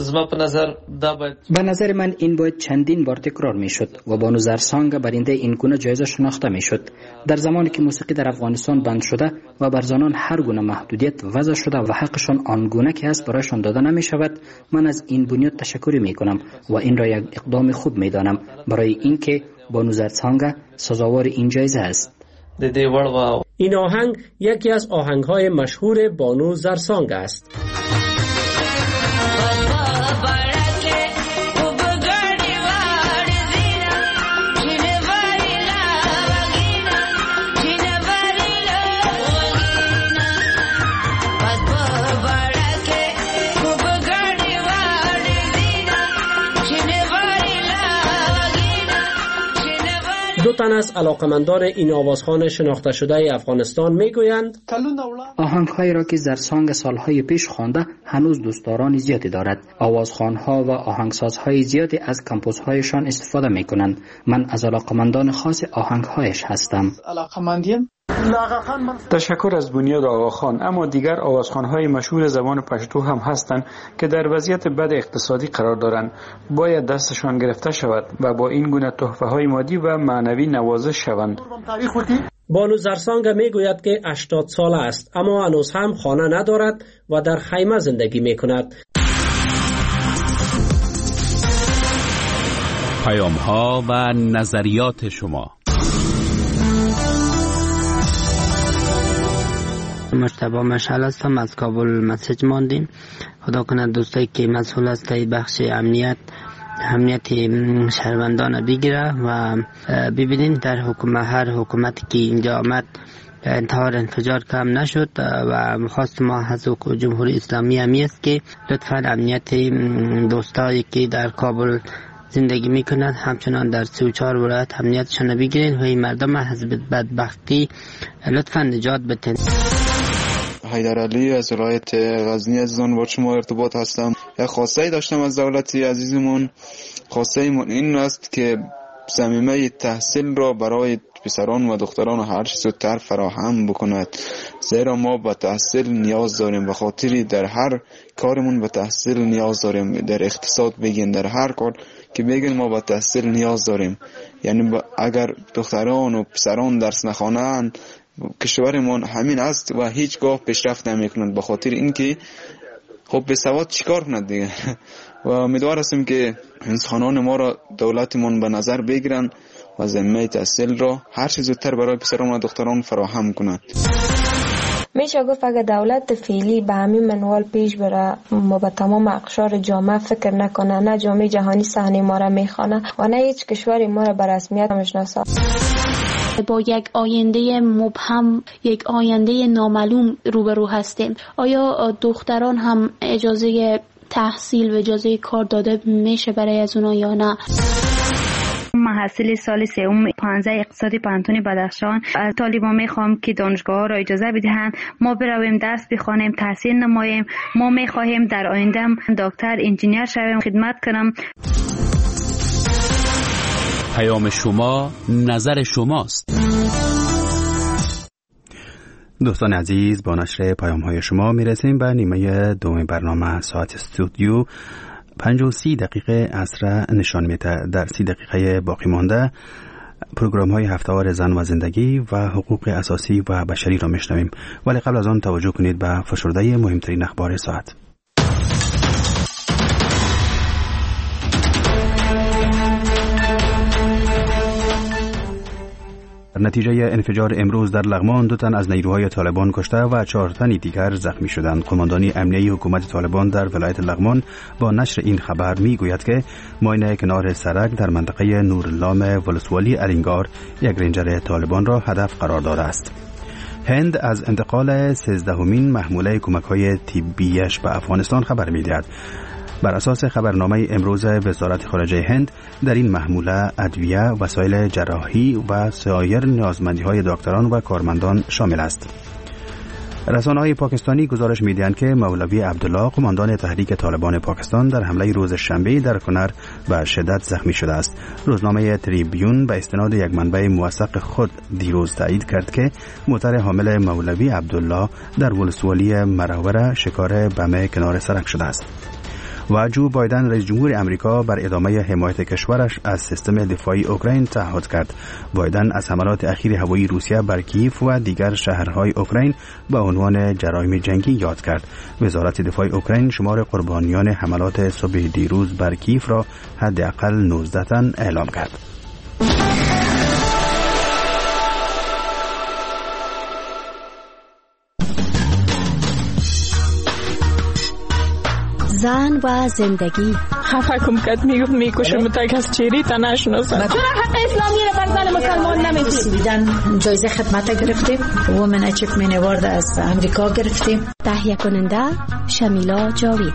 به نظر من این باید چندین بار تکرار می شد و بانو زرسانگ برنده این گونه جایزه شناخته می شد. در زمانی که موسیقی در افغانستان بند شده و بر زنان هر گونه محدودیت وضع شده و حقشان آنگونه که است برایشان داده نمی شود، من از این بنیاد تشکر می کنم و این را یک اقدام خوب می دانم برای اینکه بانو زرسانگ سزاوار این جایزه است. این آهنگ یکی از آهنگ‌های مشهور بانو زرسانگ است. دو تن از علاقمندان این آوازخوان شناخته شده افغانستان میگویند آهنگ‌هایی را که زرسانگ سالهای پیش خوانده هنوز دوستداران زیادی دارد. آوازخوان‌ها و آهنگسازهای زیادی از کمپوزهایشان استفاده می‌کنند. من از علاقمندان خاص آهنگ‌هایش هستم. تشکر از بنیاد آقاخان. اما دیگر آوازخوان‌های مشهور زبان پشتو هم هستند که در وضعیت بد اقتصادی قرار دارند. باید دستشان گرفته شود و با این گونه تحفه‌های مادی و معنوی نوازش شوند. بانو زرسانگ میگوید که هشتاد ساله است اما هنوز هم خانه ندارد و در خیمه زندگی میکند. پیام‌ها و نظریات شما. مجتبی مشعل هستم، از کابل مسیج ماندیم. خدا کنه دوستایی که مسئول است بخش امنیت امنیت شهروندان بگیره و ببینین در حکومت هر حکومتی که اینجا آمد انتحار انفجار کم نشد و خواست ما از جمهوری اسلامی همی است که لطفا امنیت دوستایی که در کابل زندگی میکنند همچنان در سی و چهار ولایت امنیتشان بگیرین و این مردم از بدبختی لطفا نجات بدین. حیدرعلی از ولایت غزنی عزیزان با شما ارتباط هستم. یک خواسته داشتم از دولت عزیزمون. خواسته ایمون این است که ضمیمه تحصیل را برای پسران و دختران هر چه زودتر فراهم بکند، زیرا ما به تحصیل نیاز داریم. به خاطری در هر کارمون به تحصیل نیاز داریم. در اقتصاد بگین، در هر کار که بگین ما به تحصیل نیاز داریم. یعنی اگر دختران و پسران درس نخوانند کشورمون همین است و هیچگاه پیشرفت نمیکنند. به خاطر اینکه خب به سواد چیکار کند دیگه. و امیدوار هستیم که انسانان ما را دولتمون به نظر بگیرن و ضمیمه تحصیل را هر چه زودتر برای پسران و دختران فراهم کند. میشه گفت اگر دولت فعلی به همین منوال پیش بره و به تمام اقشار جامعه فکر نکنه، نه جامعه جهانی صحنه ما را میخوانه و نه هیچ کشوری ما را به رسمیت میشناسه. با یک آینده مبهم، یک آینده نامعلوم روبرو هستیم. آیا دختران هم اجازه تحصیل و اجازه کار داده میشه برای از اونا یا نه؟ محصل سال سوم پانزده اقتصادی پانتون بدخشان از طالبان میخوام که دانشگاه ها را اجازه بدهند ما برویم درس بخوانیم، تحصیل نماییم. ما میخواهیم در آینده دکتر، انجینیر شویم، خدمت کنم. پیام شما، نظر شماست. دوستان عزیز، با نشر پیام های شما میرسیم به نیمه دوم برنامه ساعت استودیو. پنج و سی دقیقه عصر نشان میده. در سی دقیقه باقی مانده پروگرام های هفته‌وار زن و زندگی و حقوق اساسی و بشری را میشنویم، ولی قبل از آن توجه کنید به فشرده مهمترین اخبار ساعت. نتیجه انفجار امروز در لغمان دو تن از نیروهای طالبان کشته و چهار تن دیگر زخمی شدند. قماندانی امنیه حکومت طالبان در ولایت لغمان با نشر این خبر می گوید که ماین کنار سرک در منطقه نوراللام ولسوالی الینگار یک رنجر طالبان را هدف قرار داده است. هند از انتقال سیزدهمین محموله کمک‌های طبیش به افغانستان خبر می‌دهد. بر اساس خبرنامه امروز وزارت خارجه هند، در این محموله ادویه، وسایل جراحی و سایر نیازمندی‌های دکتران و کارمندان شامل است. رسانه‌های پاکستانی گزارش می‌دهند که مولوی عبدالله، قماندان تحریک طالبان پاکستان، در حمله روز شنبه در کنر به شدت زخمی شده است. روزنامه تریبیون به استناد یک منبع موثق خود دیروز تایید کرد که موتر حامل مولوی عبدالله در ولسوالی مراوره شکار بم کنار سرک شده است. و جو بایدن رئیس جمهور امریکا بر ادامه حمایت کشورش از سیستم دفاعی اوکراین تعهد کرد. بایدن از حملات اخیر هوایی روسیه بر کیف و دیگر شهرهای اوکراین به عنوان جرایم جنگی یاد کرد. وزارت دفاع اوکراین شمار قربانیان حملات صبح دیروز بر کیف را حداقل نوزده تن اعلام کرد. زن و زندگی. خفه کم کت میگفت میکشم تا کس چیری تا نشناسد. چرا حق اسلامی را بر زن مسلمان نمیدید؟ سویدن جایزه خدمت گرفتیم، وومن اچیومنت اوارد از امریکا گرفتیم. تهیه کننده شمیلا جاوید.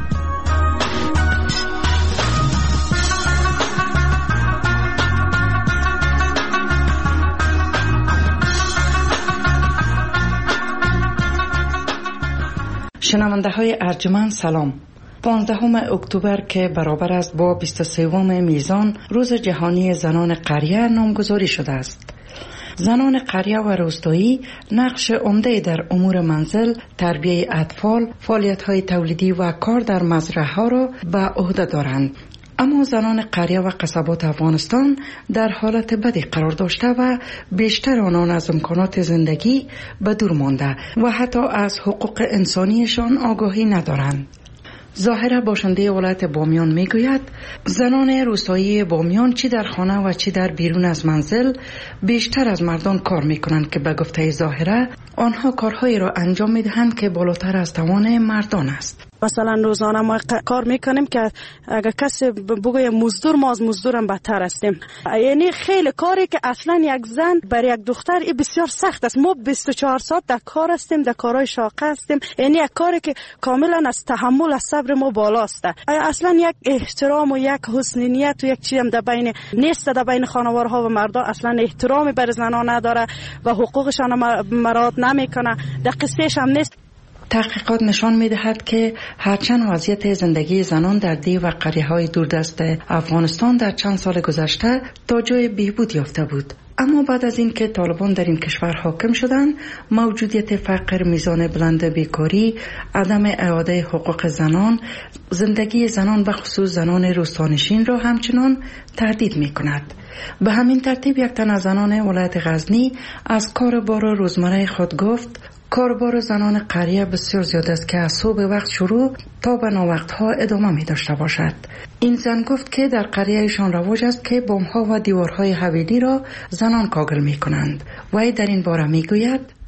شنونده های ارجمند سلام. پانزدهم اکتبر که برابر است با بیست و سوم میزان روز جهانی زنان قریه نامگذاری شده است. زنان قریه و روستایی نقش عمده در امور منزل، تربیت اطفال، فعالیت‌های تولیدی و کار در مزرعه‌ها را به عهده دارند. اما زنان قریه و قصبات افغانستان در حالت بدی قرار داشته و بیشتر آنان از امکانات زندگی به دور مانده و حتی از حقوق انسانیشان آگاهی ندارند. ظاهره باشنده ولایت بامیان میگوید زنان روستایی بامیان چی در خانه و چی در بیرون از منزل بیشتر از مردان کار میکنند که به گفته ظاهره آنها کارهایی را انجام میدهند که بالاتر از توان مردان است. مثلا روزانه ما کار میکنیم که اگر کسی بگوی مزدور، ما از مزدورم بدتر هستیم. یعنی خیلی کاری که اصلا یک زن برای یک دختر بسیار سخت است. ما بیست و چهار ساعت در کار هستیم، در کارهای شاقه هستیم. یعنی یک کاری که کاملا از تحمل، از صبر ما بالاست. اصلا یک احترام و یک حسن نیت و یک چیزی هم در بین نیست. در بین خانوارها و مردان اصلا احترامی بر زنان نداره و حقوقشان مراعات نمیکنه. در قصهش هم نیست. تحقیقات نشان می‌دهد که هرچند وضعیت زندگی زنان در دی و قریه‌های دوردست افغانستان در چند سال گذشته تا جای بهبود یافته بود، اما بعد از اینکه طالبان در این کشور حاکم شدند، موجودیت فقر، میزان بلند بیکاری، عدم اعاده حقوق زنان، زندگی زنان به خصوص زنان روستانشین را همچنان تهدید می‌کند. به همین ترتیب یک تن از زنان ولایت غزنی از کار بار روزمره خود گفت کاربار زنان قریه بسیار زیاد است که از صبح وقت شروع تا به ناوقتها ادامه می داشته باشد. این زن گفت که در قریهشان رواج است که بامها و دیوارهای حویلی را زنان کاغل می کنند. وی در این باره می گوید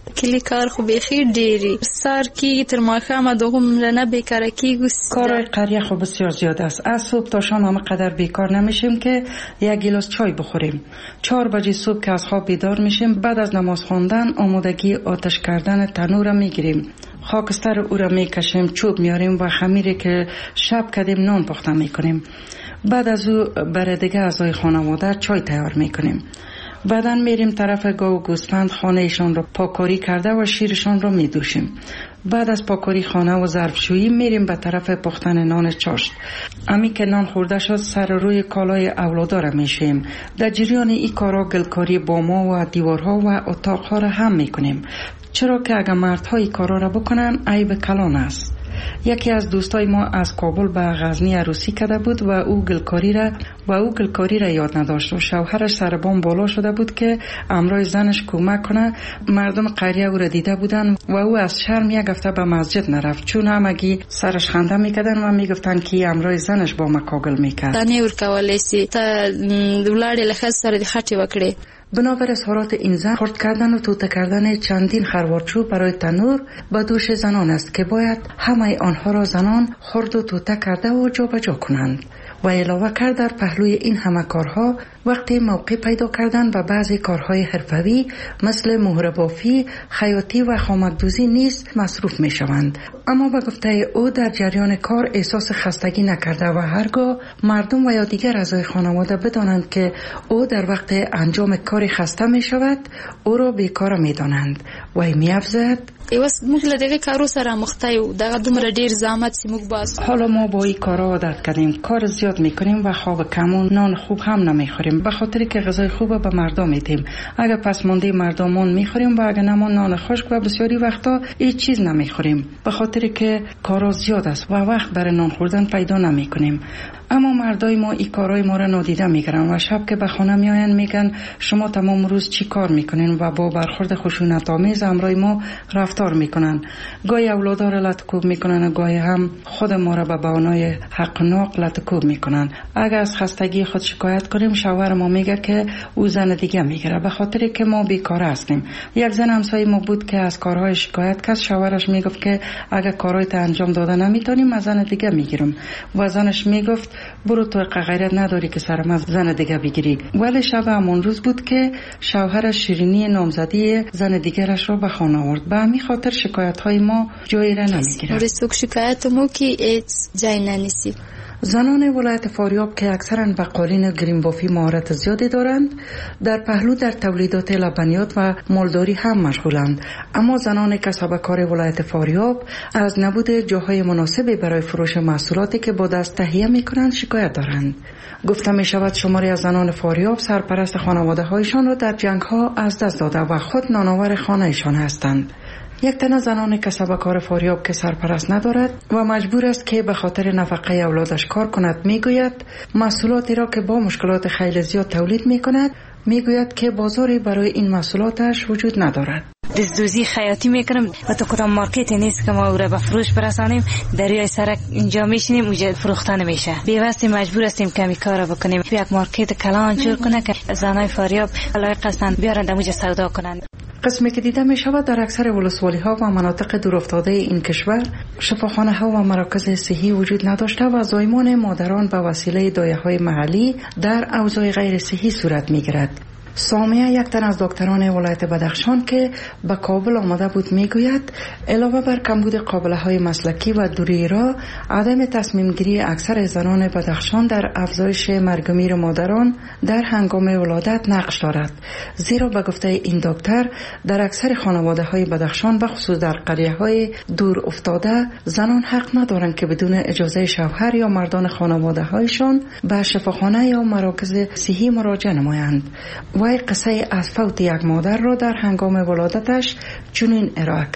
کلی کار خو بخیر دیری سار کی تر ماخام دوم لنه بیکاره کی گوست کارهای قریه خو بسیار زیاد است. از صبح تا شام هم قدر بیکار نمیشیم که یک گیلاس چای بخوریم. چهار بجه صبح که از خواب بیدار میشیم، بعد از نماز خواندن آمادگی آتش کردن تنور میگیریم. خاکستر او را میکشیم، چوب میاریم و خمیری که شب کردیم نان پخته میکنیم. بعد از او برای دیگه اعضای خانواده چای تیار میکنیم. بعدا میریم طرف گاو و گوسفند، خانه ایشان را پاکاری کرده و شیرشان را میدوشیم. بعد از پاکاری خانه و ظرفشویی میریم به طرف پختن نان چاشت. امی که نان خورده شد سر روی کالای اولادا را میشیم. در جریان این کارا گلکاری باما و دیوارها و اتاقها را هم میکنیم، چرا که اگر مردها این کارا را بکنن عیب کلان است. یکی از دوستای ما از کابل به غزنی عروسی کرده بود و او گلکاری را و او گلکاری را یاد نداشت و شوهرش سر بام بالا شده بود که امرای زنش کمک کنه. مردم قریه او را دیده بودن و او از شرم یک هفته به مسجد نرفت، چون همگی سرش خنده میکردن و میگفتن که امرای زنش با ما کاگل میکرد. تا نور کولی سی تا دولار لخص سر دی خطی وکړي. بنابر اظهارات این زن، خرد کردن و توته کردن چندین خروارچوب برای تنور به دوش زنان است که باید همه آنها را زنان خرد و توته کرده و جا به جا کنند. و علاوه کرد در پهلوی این همه کارها وقتی موقع پیدا کردن و بعضی کارهای حرفوی مثل مهره بافی، خیاطی و خامکدوزی نیز مصروف می شوند. اما به گفته او در جریان کار احساس خستگی نکرده و هرگاه مردم و یا دیگر اعضای خانواده بدانند که او در وقت انجام کاری خسته می شود، او را بیکار می دانند و می افزاید ایواس موږ له دغه کارو سره مخته یو، دغه دومره ډیر زحمت چې موږ باز. حالا ما با این کارا عادت کردیم، کار زیاد میکنیم و خواب کم و نان خوب هم نمیخوریم، به خاطر که غذای خوب به مردم میدیم. اگر پس مانده مردمان میخوریم و اگر نمان نان خشک و بسیاری وقتا هیچ چیز نمیخوریم، به خاطر که کارا زیاد است و وقت برای نان خوردن پیدا نمیکنیم. اما مردای ما این کارای ما را نادیده میگیرن و شب که به خانه میآیند میگن شما تمام روز چی کار میکنین و با برخورد خشونت آمیز امرای ما رفتار میکنن. گاهی اولادا را لطکوب میکنن و گاهی هم خود ما را به بهانه حق ناق لطکوب میکنن. اگر از خستگی خود شکایت کنیم، شوهر ما میگه که او زن دیگه میگیره، به خاطر که ما بیکار هستیم. یک زن همسایه ما بود که از کارهای شکایت کرد، شوهرش میگفت که اگر کارهایت انجام داده نمیتونیم از زن دیگه میگیرم و زنش میگفت برو تو غیرت نداری که سرم از زن دیگه بگیری. ولی شب همون روز بود که شوهرش شیرینی نامزدی زن دیگرش را به خانه آورد. به همین خاطر شکایت های ما جایی را نمیگیرد. رسوک شکایت مو که ایت جای ننیسی. زنان ولایت فاریاب که اکثرا به قالین گرینبافی مهارت زیادی دارند، در پهلو در تولیدات لبنیات و مالداری هم مشغولند. اما زنان کسبکار ولایت فاریاب از نبود جاهای مناسبی برای فروش محصولاتی که با دست تهیه میکنند شکایت دارند. گفته می شود شماری از زنان فاریاب سرپرست خانواده هایشان را در جنگ ها از دست داده و خود نانآور خانه ایشان هستند. یک تن زنان کسبکار فاریاب که سرپرست ندارد و مجبور است که به خاطر نفقه اولادش کار کند میگوید محصولاتی را که با مشکلات خیلی زیاد تولید میکند، میگوید که بازاری برای این محصولاتش وجود ندارد. دزدوزی خیاطی میکنم و تو کدام مارکت نیست که ما او را به فروش برسانیم، دریای سرک اینجا میشینیم اونجا فروخته نمیشه. بی‌واسطه مجبور هستیم کمی کار بکنیم. یک مارکت کلان جور کنه که زنای فاریاب لایق هستند بیارند اونجا سودا کنند. قسمی که دیده می شود در اکثر ولسوالی ها و مناطق دورافتاده این کشور شفاخانه ها و مراکز صحی وجود نداشته و زایمان مادران به وسیله دایه های محلی در اوضاع غیر صحی صورت می گیرد. سامیه یک تن از دکتران ولایت بدخشان که به کابل آمده بود میگوید علاوه بر کمبود قابله های مسلکی و دوری را، عدم تصمیم گیری اکثر زنان بدخشان در افزایش مرگ و میر مادران در هنگام ولادت نقش دارد. زیرا به گفته این دکتر در اکثر خانواده های بدخشان به خصوص در قریه های دور افتاده زنان حق ندارند که بدون اجازه شوهر یا مردان خانواده هایشان به شفاخانه یا مراکز صحی مراجعه نمایند. وی قصه از فوت یک مادر را در هنگام ولادتش چنین ارائه کرد.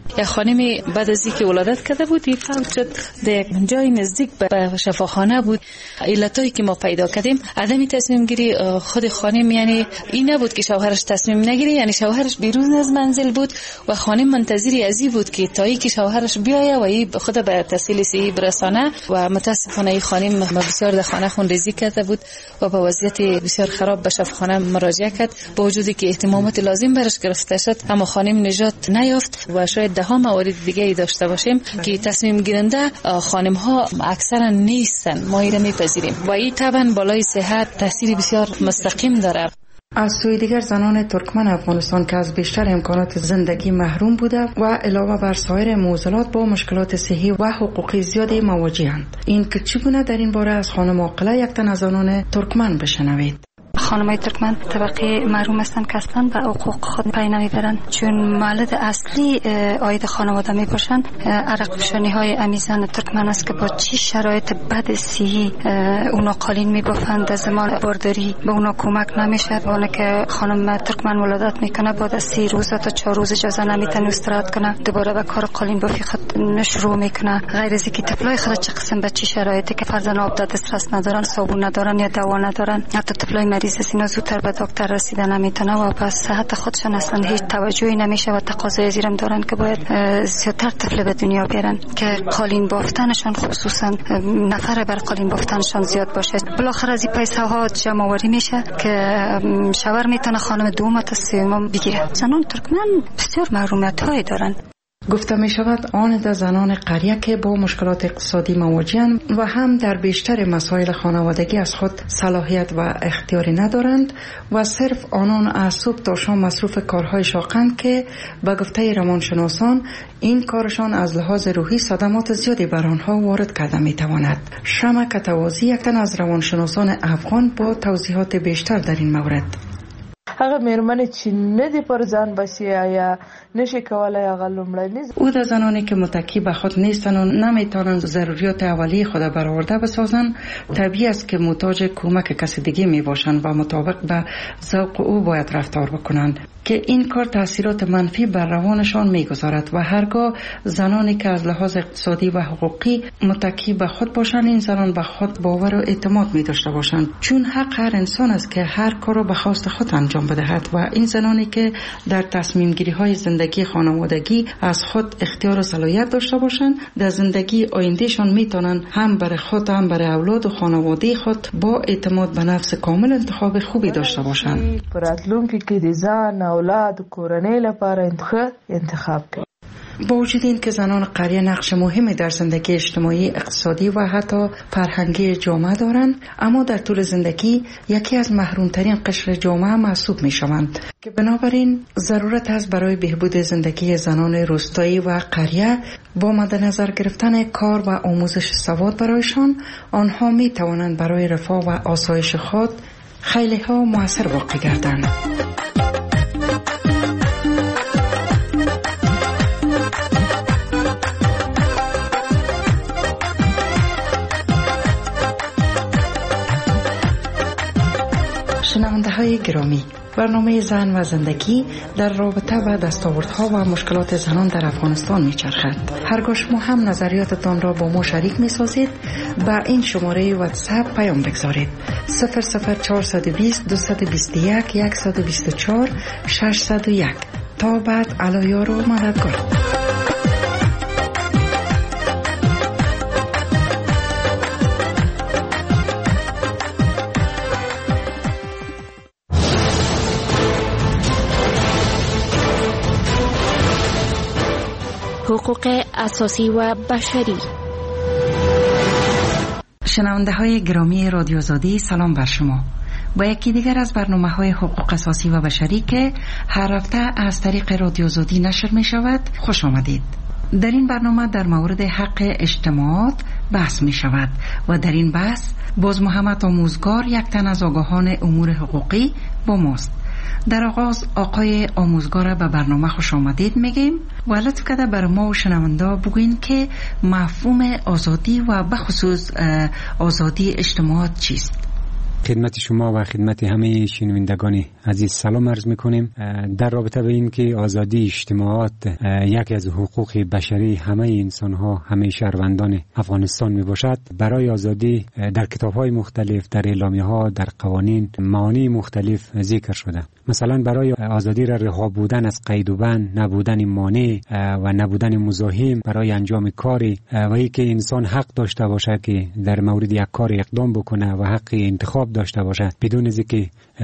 یک خانمی بعد از اینکه ولادت کرده بود فوت شد. در جای نزدیک به شفاخانه بود. علتایی که ما پیدا کردیم عدم تصمیم گیری خود خانم، یعنی این نبود که شوهرش تصمیم نگیره، یعنی شوهرش بیرون از منزل بود و خانم منتظری ازی بود که تا اینکه شوهرش بیایه و این خود به تحصیل صحیح برسانه و متاسفانه این خانم بسیار در خانه خونریزی کرده بود و با وضعیت بسیار خراب به شفاخانه مراجعه کرد. با وجودی که اهتمامات لازم برش گرفته شد اما خانم نجات نیافت و شاید ده ها موارد دیگه ای داشته باشیم که تصمیم گیرنده خانم ها اکثرا نیستن. ما این میپذیریم و این طبعا بالای صحت تاثیر بسیار مستقیم داره. از سوی دیگر زنان ترکمن افغانستان که از بیشتر امکانات زندگی محروم بوده و علاوه بر سایر معضلات با مشکلات صحی و حقوقی زیادی مواجهند. این که چگونه در این باره از خانم عاقله یک تن از زنان ترکمن بشنوید. خانمای ترکمن طبقه محروم هستند که اصلا به حقوق خود پی نمیبرند، چون مولد اصلی عاید خانواده می باشند. عرق فشانی های امیزان ترکمن است که با چی شرایط بد صحی اونا قالین می بافند. در زمان بارداری به اونا کمک نمیشه. وانه که خانم ترکمن ولادت میکنه بعد از سی روز تا چهار روز اجازه نمیتونه استراحت کنه، دوباره به کار قالین بافی خود شروع میکنه. غیر از اینکه طفلای خود چه قسم به چی شرایطی که فرزن آب داد دسترس ندارن، صابون ندارن یا دوا ندارن، حتی طفلای مریض اینا زودتر به دکتر رسیدن نمیتونه و به صحت خودشان اصلا هیچ توجهی نمیشه و تقاضای زیرم دارن که باید زیادتر طفل به دنیا بیارن که قالین بافتنشان خصوصا نفر بر قالین بافتنشان زیاد باشه. بالاخره از این پیسه ها جمع آوری میشه که شوهر میتونه خانم دوم تا سوم بگیره. زنان ترکمن بسیار محرومیت هایی دارن. گفته می شود آن در زنان قریه که با مشکلات اقتصادی مواجهند و هم در بیشتر مسائل خانوادگی از خود صلاحیت و اختیاری ندارند و صرف آنان از صبح تا شام مصروف کارهای شاقند که به گفته روانشناسان این کارشان از لحاظ روحی صدمات زیادی بر آنها وارد کرده می تواند. شمع کتوازی یک تن از روانشناسان افغان با توضیحات بیشتر در این مورد. هغه مېرمنې چې نه دي پر ځان بسي یا نشي کولای هغه لومړنی او د زنانی که متکی به خود نیستند و نمیتوانند ضروریات اولیه خود برآورده بسازند طبیعی است که محتاج کمک کسی دیگه می باشند و مطابق به ذوق او باید رفتار بکنند که این کار تاثیرات منفی بر روانشان میگذارد و هرگاه زنانی که از لحاظ اقتصادی و حقوقی متکی به خود باشند این زنان به خود باور و اعتماد می داشته باشند، چون حق هر انسان است که هر کار را به خواست خود انجام بدهد و این زنانی که در تصمیم گیری های زندگی خانوادگی از خود اختیار و صلاحیت داشته باشند در زندگی آیندهشان میتونن هم برای خود هم برای اولاد و خانواده خود با اعتماد به نفس کامل انتخاب خوبی داشته باشند. راتلونکي کې د ځان اولاد و کورنۍ لپاره انتخاب کوي. با وجود این که زنان قریه نقش مهمی در زندگی اجتماعی، اقتصادی و حتی فرهنگی جامعه دارند، اما در طول زندگی یکی از محرومترین قشر جامعه محسوب می شوند که بنابراین ضرورت است برای بهبود زندگی زنان روستایی و قریه با مد نظر گرفتن کار و آموزش سواد برایشان آنها می توانند برای رفاه و آسایش خود خیلی ها موثر واقع گردند. شنونده های گرامی، برنامه زن و زندگی در رابطه و دستاوردها و مشکلات زنان در افغانستان می چرخد. هرگاه شما هم نظریاتتان را با ما شریک می سازید با این شماره واتساپ پیام بگذارید صفر صفر چهارصد و بیست دویست و بیست و یک صد و بیست و چهار ششصد و یک. تا بعد علایار و مددگار. حقوق اساسی و بشری. شنونده های گرامی رادیو آزادی، سلام بر شما. با یکی دیگر از برنامه های حقوق اساسی و بشری که هر هفته از طریق رادیو آزادی نشر می شود خوش آمدید. در این برنامه در مورد حق اجتماعات بحث می شود و در این بحث باز محمد آموزگار یک تن از آگاهان امور حقوقی با ماست. در آغاز آقای آموزگار به برنامه خوش آمدید میگیم و لطف کرده بر ما و شنونده بگوین که مفهوم آزادی و بخصوص آزادی اجتماعات چیست؟ خدمت شما و خدمت همه شنوندگان عزیز سلام عرض میکنیم. در رابطه به این که آزادی اجتماعات یکی از حقوق بشری همه انسان ها، همه شهروندان افغانستان می باشد، برای آزادی در کتاب های مختلف، در اعلامیه ها، در قوانین معانی مختلف ذکر شده. مثلا برای آزادی را رها بودن از قید و بند، نبودن مانع و نبودن مزاحم برای انجام کاری و اینکه انسان حق داشته باشه که در مورد یک کار اقدام بکنه و حق انتخاب داشته باشه بدون از اینکه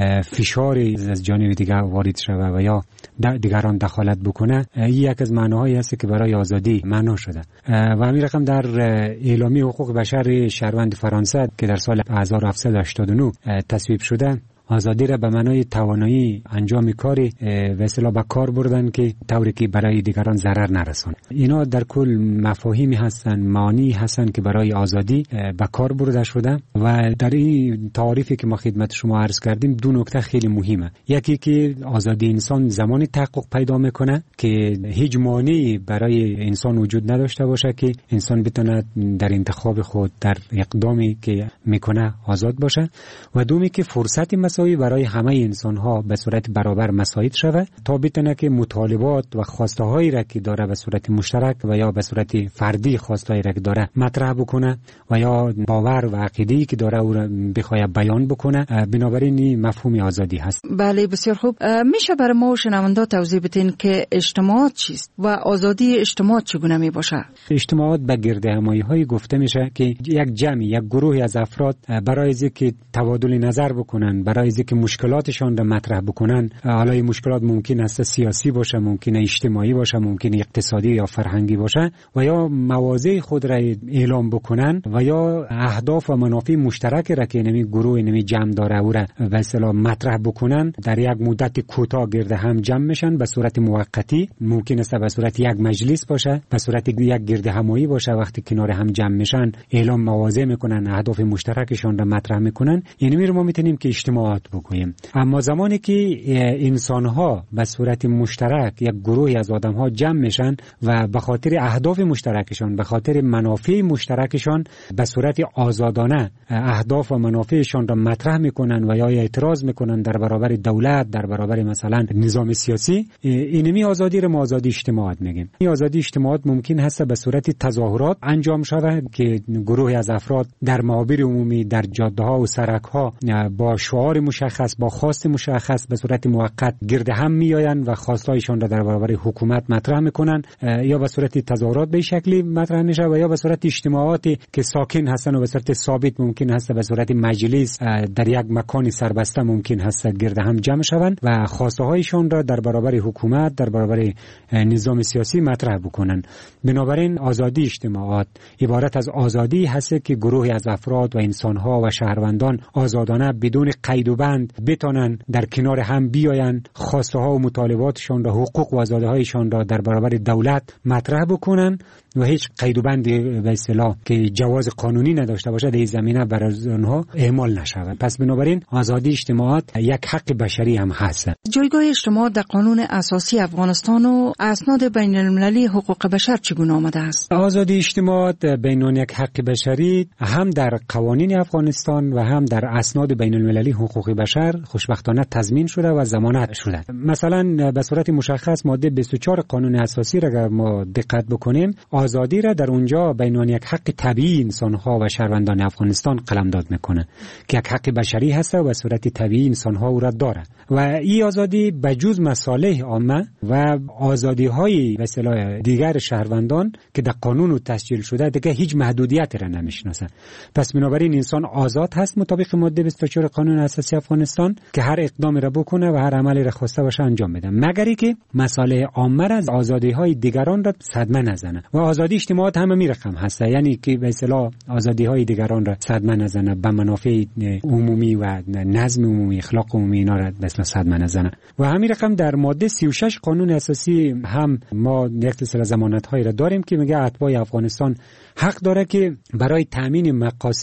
فشاری از جانب دیگر وارد شود و یا دیگران دخالت بکنه. این یک از معناهایی است که برای آزادی معنا شده و همین رقم در اعلامیه حقوق بشر شهروند فرانسه که در سال هزار و هفتصد و هشتاد و نه تصویب شده، آزادی را به معنای توانایی انجام کاری به اصطلاح به کار بردن که طوری که برای دیگران ضرر نرسونه. اینا در کل مفاهیمی هستن، معانی هستن که برای آزادی به کار برده شده و در این تعریفی که ما خدمت شما عرض کردیم دو نکته خیلی مهمه. یکی که آزادی انسان زمانی تحقق پیدا میکنه که هیچ مانعی برای انسان وجود نداشته باشه که انسان بتونه در انتخاب خود، در اقدامی که میکنه آزاد باشه، و دومی که فرصت مساوی برای همه انسان ها به صورت برابر مساعد شود تا بتونه که مطالبات و خواسته هایی را که داره به صورت مشترک و یا به صورت فردی خواسته هایی را که داره مطرح بکنه و یا باور و عقیده‌ای که داره او را بخواد بیان بکنه. بنابراین این مفهوم آزادی هست. بله بسیار خوب. میشه برای ما شنوندا توضیح بدین که اجتماعات چیست و آزادی اجتماعات چگونه می باشه؟ اجتماعات به گرد همایی های گفته میشه که یک جمع، یک گروه از افراد برای اینکه تبادل نظر بکنن، برای اینکه مشکلاتشان را مطرح بکنن، حالا این مشکلات ممکن است سیاسی باشه، ممکن اجتماعی باشه، ممکن اقتصادی یا فرهنگی باشه، و یا مواضع خود را اعلام بکنن و یا اهداف و منافع مشترک را که نمی گروه نمی جمع داره او را به اصطلاح مطرح بکنن، در یک مدت کوتاه گرد هم جمع میشن به صورت موقتی. ممکن است به صورت یک مجلس باشه، به صورت یک گرد همایی باشه، وقتی کنار هم جمع میشن اعلام مواضع میکنن، اهداف مشترکشان را مطرح میکنن. یعنی می رو ما میتونیم که اجتماعات بگوییم. اما زمانی که انسان‌ها به صورت مشترک، یک گروهی از آدم‌ها جمع میشن و به خاطر اهداف مشترکشان، به خاطر منافع مشترکشان به صورت آزادانه اهداف و منافعشان را مطرح میکنن و یا اعتراض میکنن در برابر دولت، در برابر مثلا نظام سیاسی، اینمی آزادی را ما آزادی اجتماعات میگیم. این آزادی اجتماعات ممکن هست به صورت تظاهرات انجام شود که گروهی از افراد در محاور عمومی، در جاده‌ها و سرک‌ها با شعار مشخص، با خواست مشخص به صورت موقت گرد هم میآیند و خواستایشان را در برابر حکومت مطرح میکنن، یا به صورت تظاهرات به شکلی مطرح میشه و یا به صورت اجتماعاتی که ساکن هستن و به صورت ثابت ممکن هست به صورت مجلس در یک مکان سربسته ممکن هست گرد هم جمع شوند و خواسته هایشان را در برابر حکومت، در برابر نظام سیاسی مطرح بکنن. بنابراین آزادی اجتماعات عبارت از آزادی هست که گروهی از افراد و انسان‌ها و شهروندان آزادانه بدون قید و بند بتونن در کنار هم بیاین، خواسته ها و مطالباتشان را، حقوق و آزادی هایشان را در برابر دولت مطرح بکنن و هیچ قید و بند به اصطلاح که جواز قانونی نداشته باشه در این زمینه برای آنها اعمال نشود. پس بنابراین آزادی اجتماعات یک حق بشری هم هست. جایگاه اجتماع در قانون اساسی افغانستان و اسناد بین المللی حقوق بشر چگونه آمده است؟ آزادی اجتماعات بین یک حق بشری هم در قوانین افغانستان و هم در اسناد بین المللی حقوق بشر خوشبختانه تضمین شده و ضمانت شده. مثلا به صورت مشخص ماده بیست و چهار قانون اساسی را اگر ما دقت بکنیم، آزادی را در اونجا به عنوان یک حق طبیعی انسان‌ها و شهروندان افغانستان قلمداد میکنه که یک حق بشری هست و به صورت طبیعی انسان‌ها او را داره و این آزادی بجز مصالح عامه و آزادی‌های به اصطلاح دیگر شهروندان که در قانون تسجیل شده دیگه هیچ محدودیتی را نمیشناسه. پس بنابراین انسان آزاد هست مطابق ماده بیست و چهار قانون اساسی افغانستان که هر اقدامی را بکنه و هر عملی را خواسته باشه انجام بده، مگر اینکه مصالح عامه را، آزادی‌های دیگران را صدمه نزنه. و آزادی اجتماعات هم همین رقم هست، یعنی که به اصطلاح آزادی‌های دیگران را صدمه نزنه، به منافع عمومی و نظم عمومی، اخلاق عمومی اینا را به اصطلاح صدمه نزنه. و همین رقم در ماده سی و شش قانون اساسی هم ما یک سری ضمانت‌هایی را داریم که میگه اتباع افغانستان حق داره که برای تامین مقاصد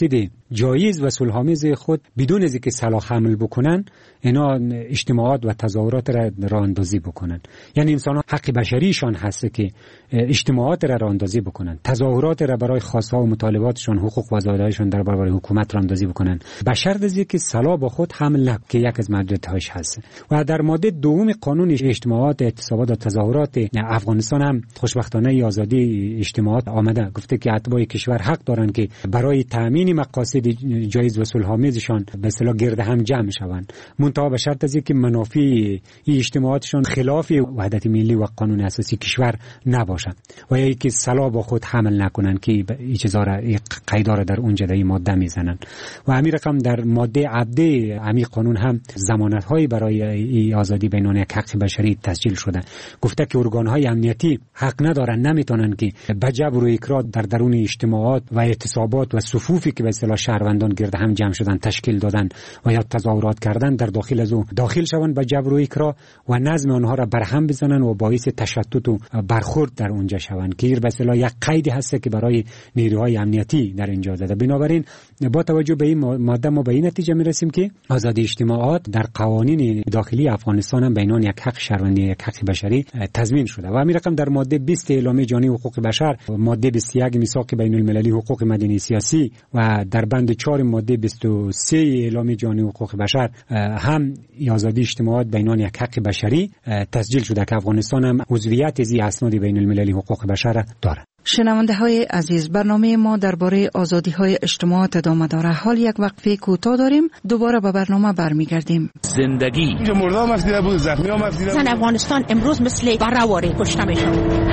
جایز و صلح‌آمیز خود بدون از اینکه سلاح حمل بکنن اینا اجتماعات و تظاهرات را راه اندازی بکنن. یعنی انسان ها حق بشریشان هست که اجتماعات را راه اندازی بکنن، تظاهرات را برای خواست‌ها و مطالباتشان، حقوق و آزادی‌هایشان در برابر حکومت راه اندازی بکنن، به شرط از اینکه سلاح با خود حمل نکنند که یک از محدودیت‌هاش هست. و در ماده دوم قانون اجتماعات، اعتصابات و تظاهرات افغانستان هم خوشبختانه آزادی اجتماعات آمده، گفته که اتباع کشور حق دارند که برای تامین مقاصد جایز و صلح‌آمیزشان به اصطلاح گرد هم جمع شوند، منتها به شرط از اینکه منافع این اجتماعاتشان خلاف وحدت ملی و قانون اساسی کشور نباشد و یا اینکه سلاح با خود حمل نکنند که این چیزا را قیدا را در اونجا در این ماده میزنند. و همین رقم در ماده عبده همین قانون هم ضمانت‌های برای این آزادی بینان یک حق بشری تسجیل شده، گفته که ارگان‌های امنیتی حق ندارند، نمیتونن که به جبر و اکراه در درون اجتماعات و اعتصابات و صفوفی که به اصطلاح شهروندان گرد هم جمع شدن تشکیل دادن و یا تظاهرات کردن در داخل از او داخل شوند به جبر و اکراه و نظم آنها را برهم بزنن و باعث تشتت و برخورد در اونجا شوند که به اصطلاح یک قیدی هست که برای نیروهای امنیتی در اینجا زده. بنابراین با توجه به این ماده ما به این نتیجه میرسیم که آزادی اجتماعات در قوانین داخلی افغانستان هم بینان یک حق شهروندی یک حق بشری تضمین شده. و همین رقم در ماده بیست اعلامیه جهانی حقوق بشر، ماده بیست و یک میثاق بین المللی حقوق مدنی سیاسی و در بند چهار ماده بیست و سه اعلامیه جهانی حقوق بشر هم آزادی اجتماعات بینان یک حق بشری تسجیل شده که افغانستان هم عضویت از اسناد بین المللی حقوق بشر دارد. شنونده های عزیز، برنامه ما درباره آزادی های اجتماعات ادامه داره. حال یک وقفه کوتاه داریم، دوباره به برنامه برمیگردیم. زندگی مردم مفیده بود، زخمی ها مفیده بود. زن افغانستان امروز مثل برآوری کشته میشن.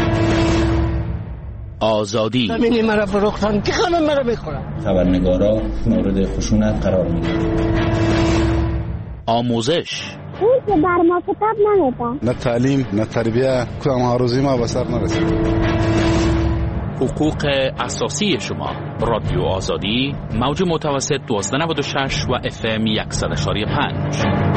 آزادی زمینی مرا فروختن که همه مرا میخورن. خبرنگارا مورد خشونت قرار میگیرن. آموزش اون که بر ما کتاب نمیدن. نه تعلیم نه تربیه، کدام آرزوی ما به سر نرسید. حقوق اساسی شما. رادیو آزادی، موج متوسط دوازده نود و شش و اف ام صد و پنج.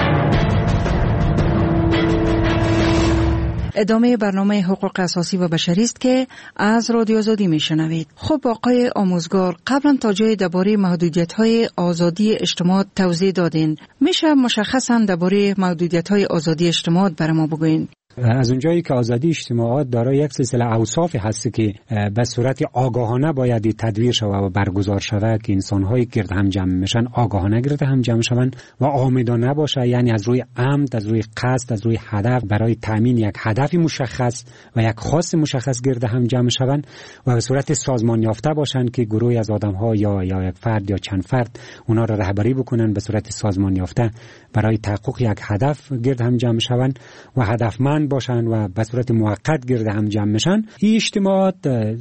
ادامه برنامه حقوق اساسی و بشری است که از رادیو آزادی میشنوید. خب آقای آموزگار، قبلا تا جای درباره محدودیت‌های آزادی اجتماعات توضیح دادین. میشه مشخصاً درباره محدودیت‌های آزادی اجتماعات برای ما بگوین؟ از اونجایی که آزادی اجتماعات دارای یک سلسله اوصاف هست که به صورت آگاهانه باید تدویر شود و برگزار شود که انسان‌های گرد هم جمع میشن آگاهانه گرد هم جمع شوند و آمدانه باشه، یعنی از روی عمد، از روی قصد، از روی هدف برای تامین یک هدف مشخص و یک خواست مشخص گرد هم جمع شوند و به صورت سازمان یافته باشند که گروهی از آدم‌ها یا یا یک فرد یا چند فرد اونا را رهبری بکنن به صورت سازمان یافته برای تحقق یک هدف گرد هم جمع شوند و هدفمند باشن و به صورت موقت گرد هم جمع میشن. این اجتماعات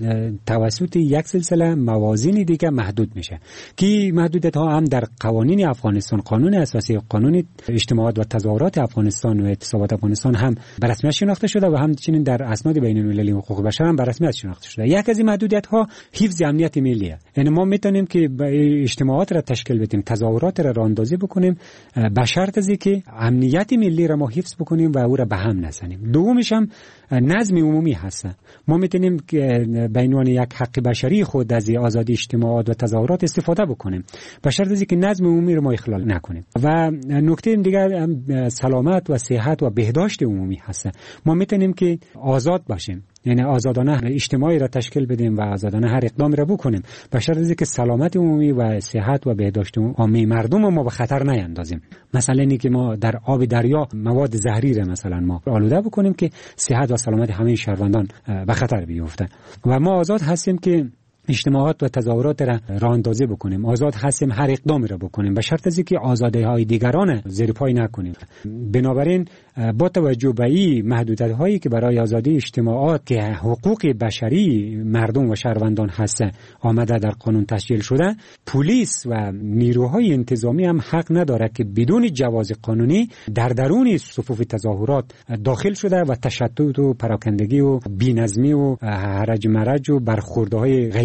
توسط یک سلسله موازین دیگه محدود میشه که محدودیت ها هم در قوانین افغانستان، قانون اساسی، قانون اجتماعات و تظاهرات افغانستان و اعتصابات افغانستان هم به رسمیت شناخته شده و همچنین در اسناد بین المللی حقوق بشر هم به رسمیت شناخته شده. یک از این محدودیت ها حفظ امنیت ملیه. یعنی ما میتونیم که اجتماعات را تشکیل بدیم، تظاهرات را راه اندازی بکنیم به شرط از اینکه امنیت ملی را ما حفظ بکنیم و او را به هم نزنیم. دومش هم نظم عمومی هست. ما میتونیم به عنوان یک حق بشری خود از آزادی اجتماعات و تظاهرات استفاده بکنیم به شرط از اینکه نظم عمومی رو ما اخلال نکنیم. و نکته دیگر سلامت و صحت و بهداشت عمومی هست. ما میتونیم که آزاد باشیم، یعنی آزادانه اجتماعی را تشکیل بدیم و آزادانه هر اقدامی را بکنیم به شرط از اینکه سلامت عمومی و صحت و بهداشت عمومی مردم ما به خطر نیندازیم. مثلا اینکه ما در آب دریا مواد زهری را مثلا ما آلوده بکنیم که صحت و سلامت همه شهروندان به خطر بیفته. و ما آزاد هستیم که اجتماعات و تظاهرات را راه اندازی بکنیم، آزاد هستیم هر اقدامی را بکنیم به شرط از اینکه آزادی‌های دیگران زیر پای نکنیم. بنابراین با توجه به این محدودیت‌هایی که برای آزادی اجتماعات که حقوق بشری مردم و شهروندان هست آمده در قانون تسجیل شده، پلیس و نیروهای انتظامی هم حق نداره که بدون جواز قانونی در درون صفوف تظاهرات داخل شده و تشتت و پراکندگی و بی‌نظمی و هرج مرج و برخوردهای غیر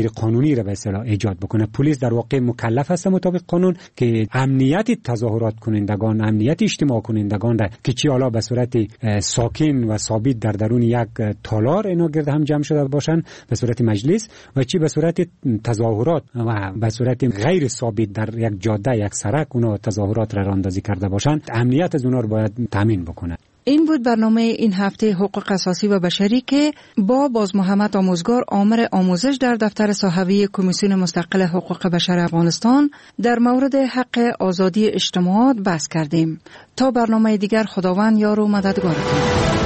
قانونی را به اصطلاح ایجاد بکنه. پلیس در واقع مکلف است مطابق قانون که امنیت تظاهرات کنندگان، امنیت اجتماع کنندگان را که چی حالا به صورت ساکن و ثابت در درون یک تالار اینا گرد هم جمع شده باشن به صورت مجلس و چی به صورت تظاهرات و به صورت غیر ثابت در یک جاده، یک سرک اونا تظاهرات را راندازی کرده باشند، امنیت از اونا رو باید تامین بکنه. این بود برنامه این هفته حقوق اساسی و بشری که با باز محمد آموزگار آمر آموزش در دفتر صحوی کمیسیون مستقل حقوق بشر افغانستان در مورد حق آزادی اجتماعات بحث کردیم. تا برنامه دیگر خداوند یار و مددگارتون.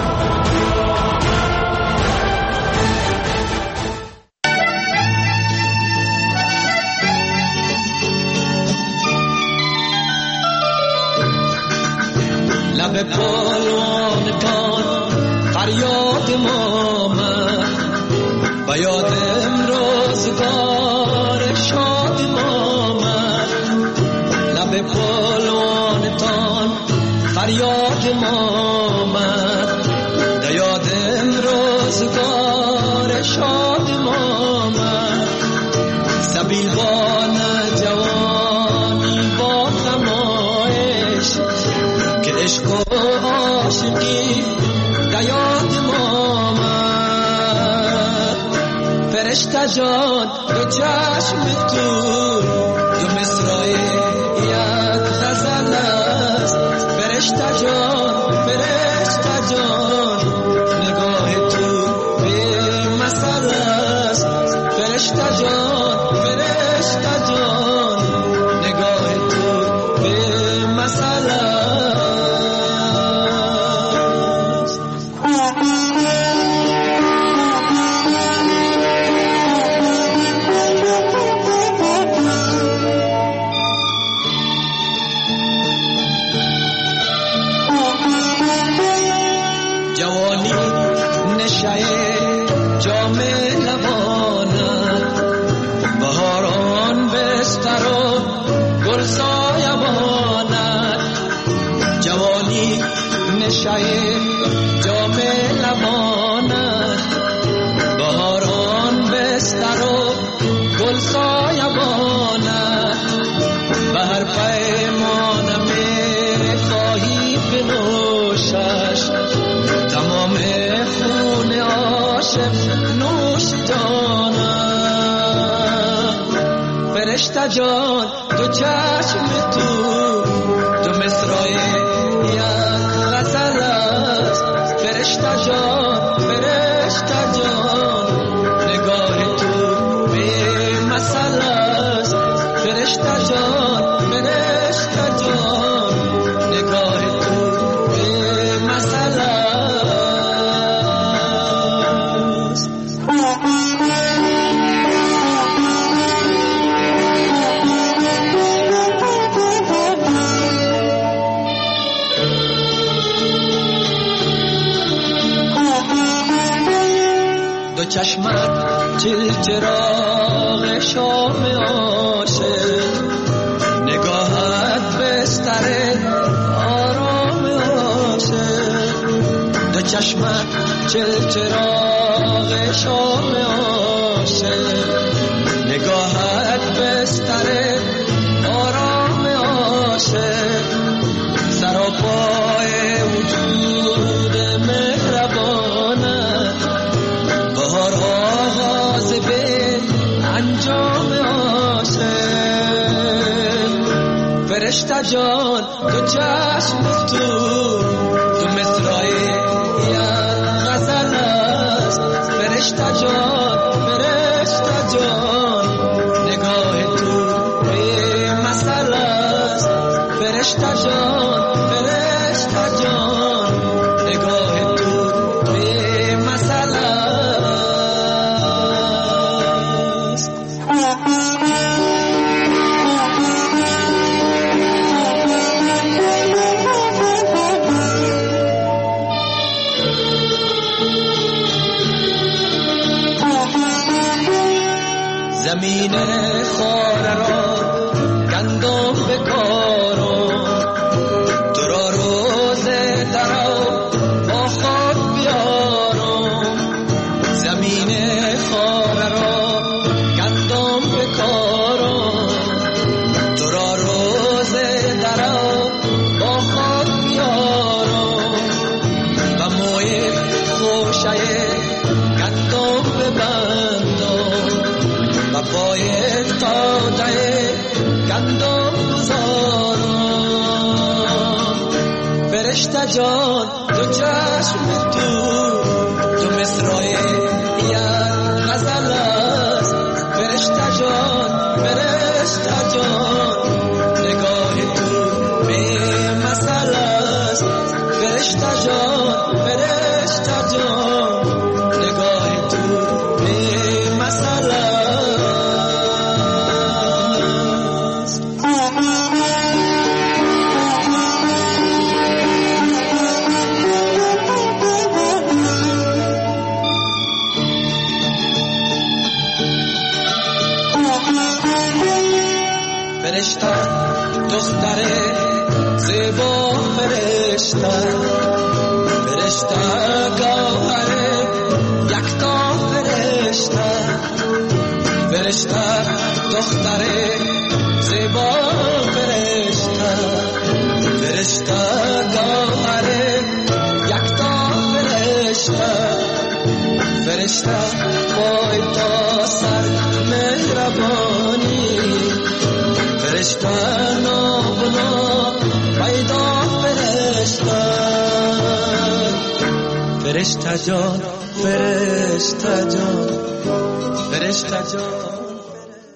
لب پالوان تان فریاد ما من و یاد امروزگار شاد ما من لب پالوان تان فریاد ما من و یاد امروزگار شاد ما من سبیل بان جوانی با تمایش که عشق و عاشقی دیاد ما من فرشته جان دو چشم تو دو مصرای یک غزل است فرشته جان فرشته جان نگاه تو به مثل است فرشته جان فرشته جان نگاه تو به مثل جام لبانت بهاران بستر و گل سایبانت به هر پیمانم خواهی بنوشش تمام خون عاشق نوش جانت فرشته جان دو چشم تو دو مصرای فرشته جان فرشته جان نگاه تو به مثل است فرشته جان فرشته جان نگاه تو به مثل است دو چشمت چل چراغ شام عاشق نگاهت بستر آرام عاشق دو چشمت چل چراغ شام عاشق نگاهت بستر آرام عاشق سراپای وجود مهربانت بهار آغاز به انجام عاشق فرشته جان دو چشم تو دو مصرای یک غزل است فرشته جان فرشته جان نگاه تو به مثل است فرشته جان فرشته جان نگاه تو به مثل زمین خاره را گندم بکارم تو را روز درو با خود بیارم زمین خاره را گندم با یک قاطعه گندم گذارم. فرشته جان تو چشم تو تو مصرای یک غزل است. فرشته جان فرشته جان نگاه تو بی مثل است. فرشته جان فرشته جان نگاه تو بی مثل است. فرشته دختر زیبا فرشته، فرشته گوهر یکتا فرشته. فرشته دختر زیبا فرشته، فرشته گوهر یکتا فرشته. فرشته پای تا سر مهربانی، فرشته نابنا پیدا فرشته. فرشته جان فرشته جان فرشته جان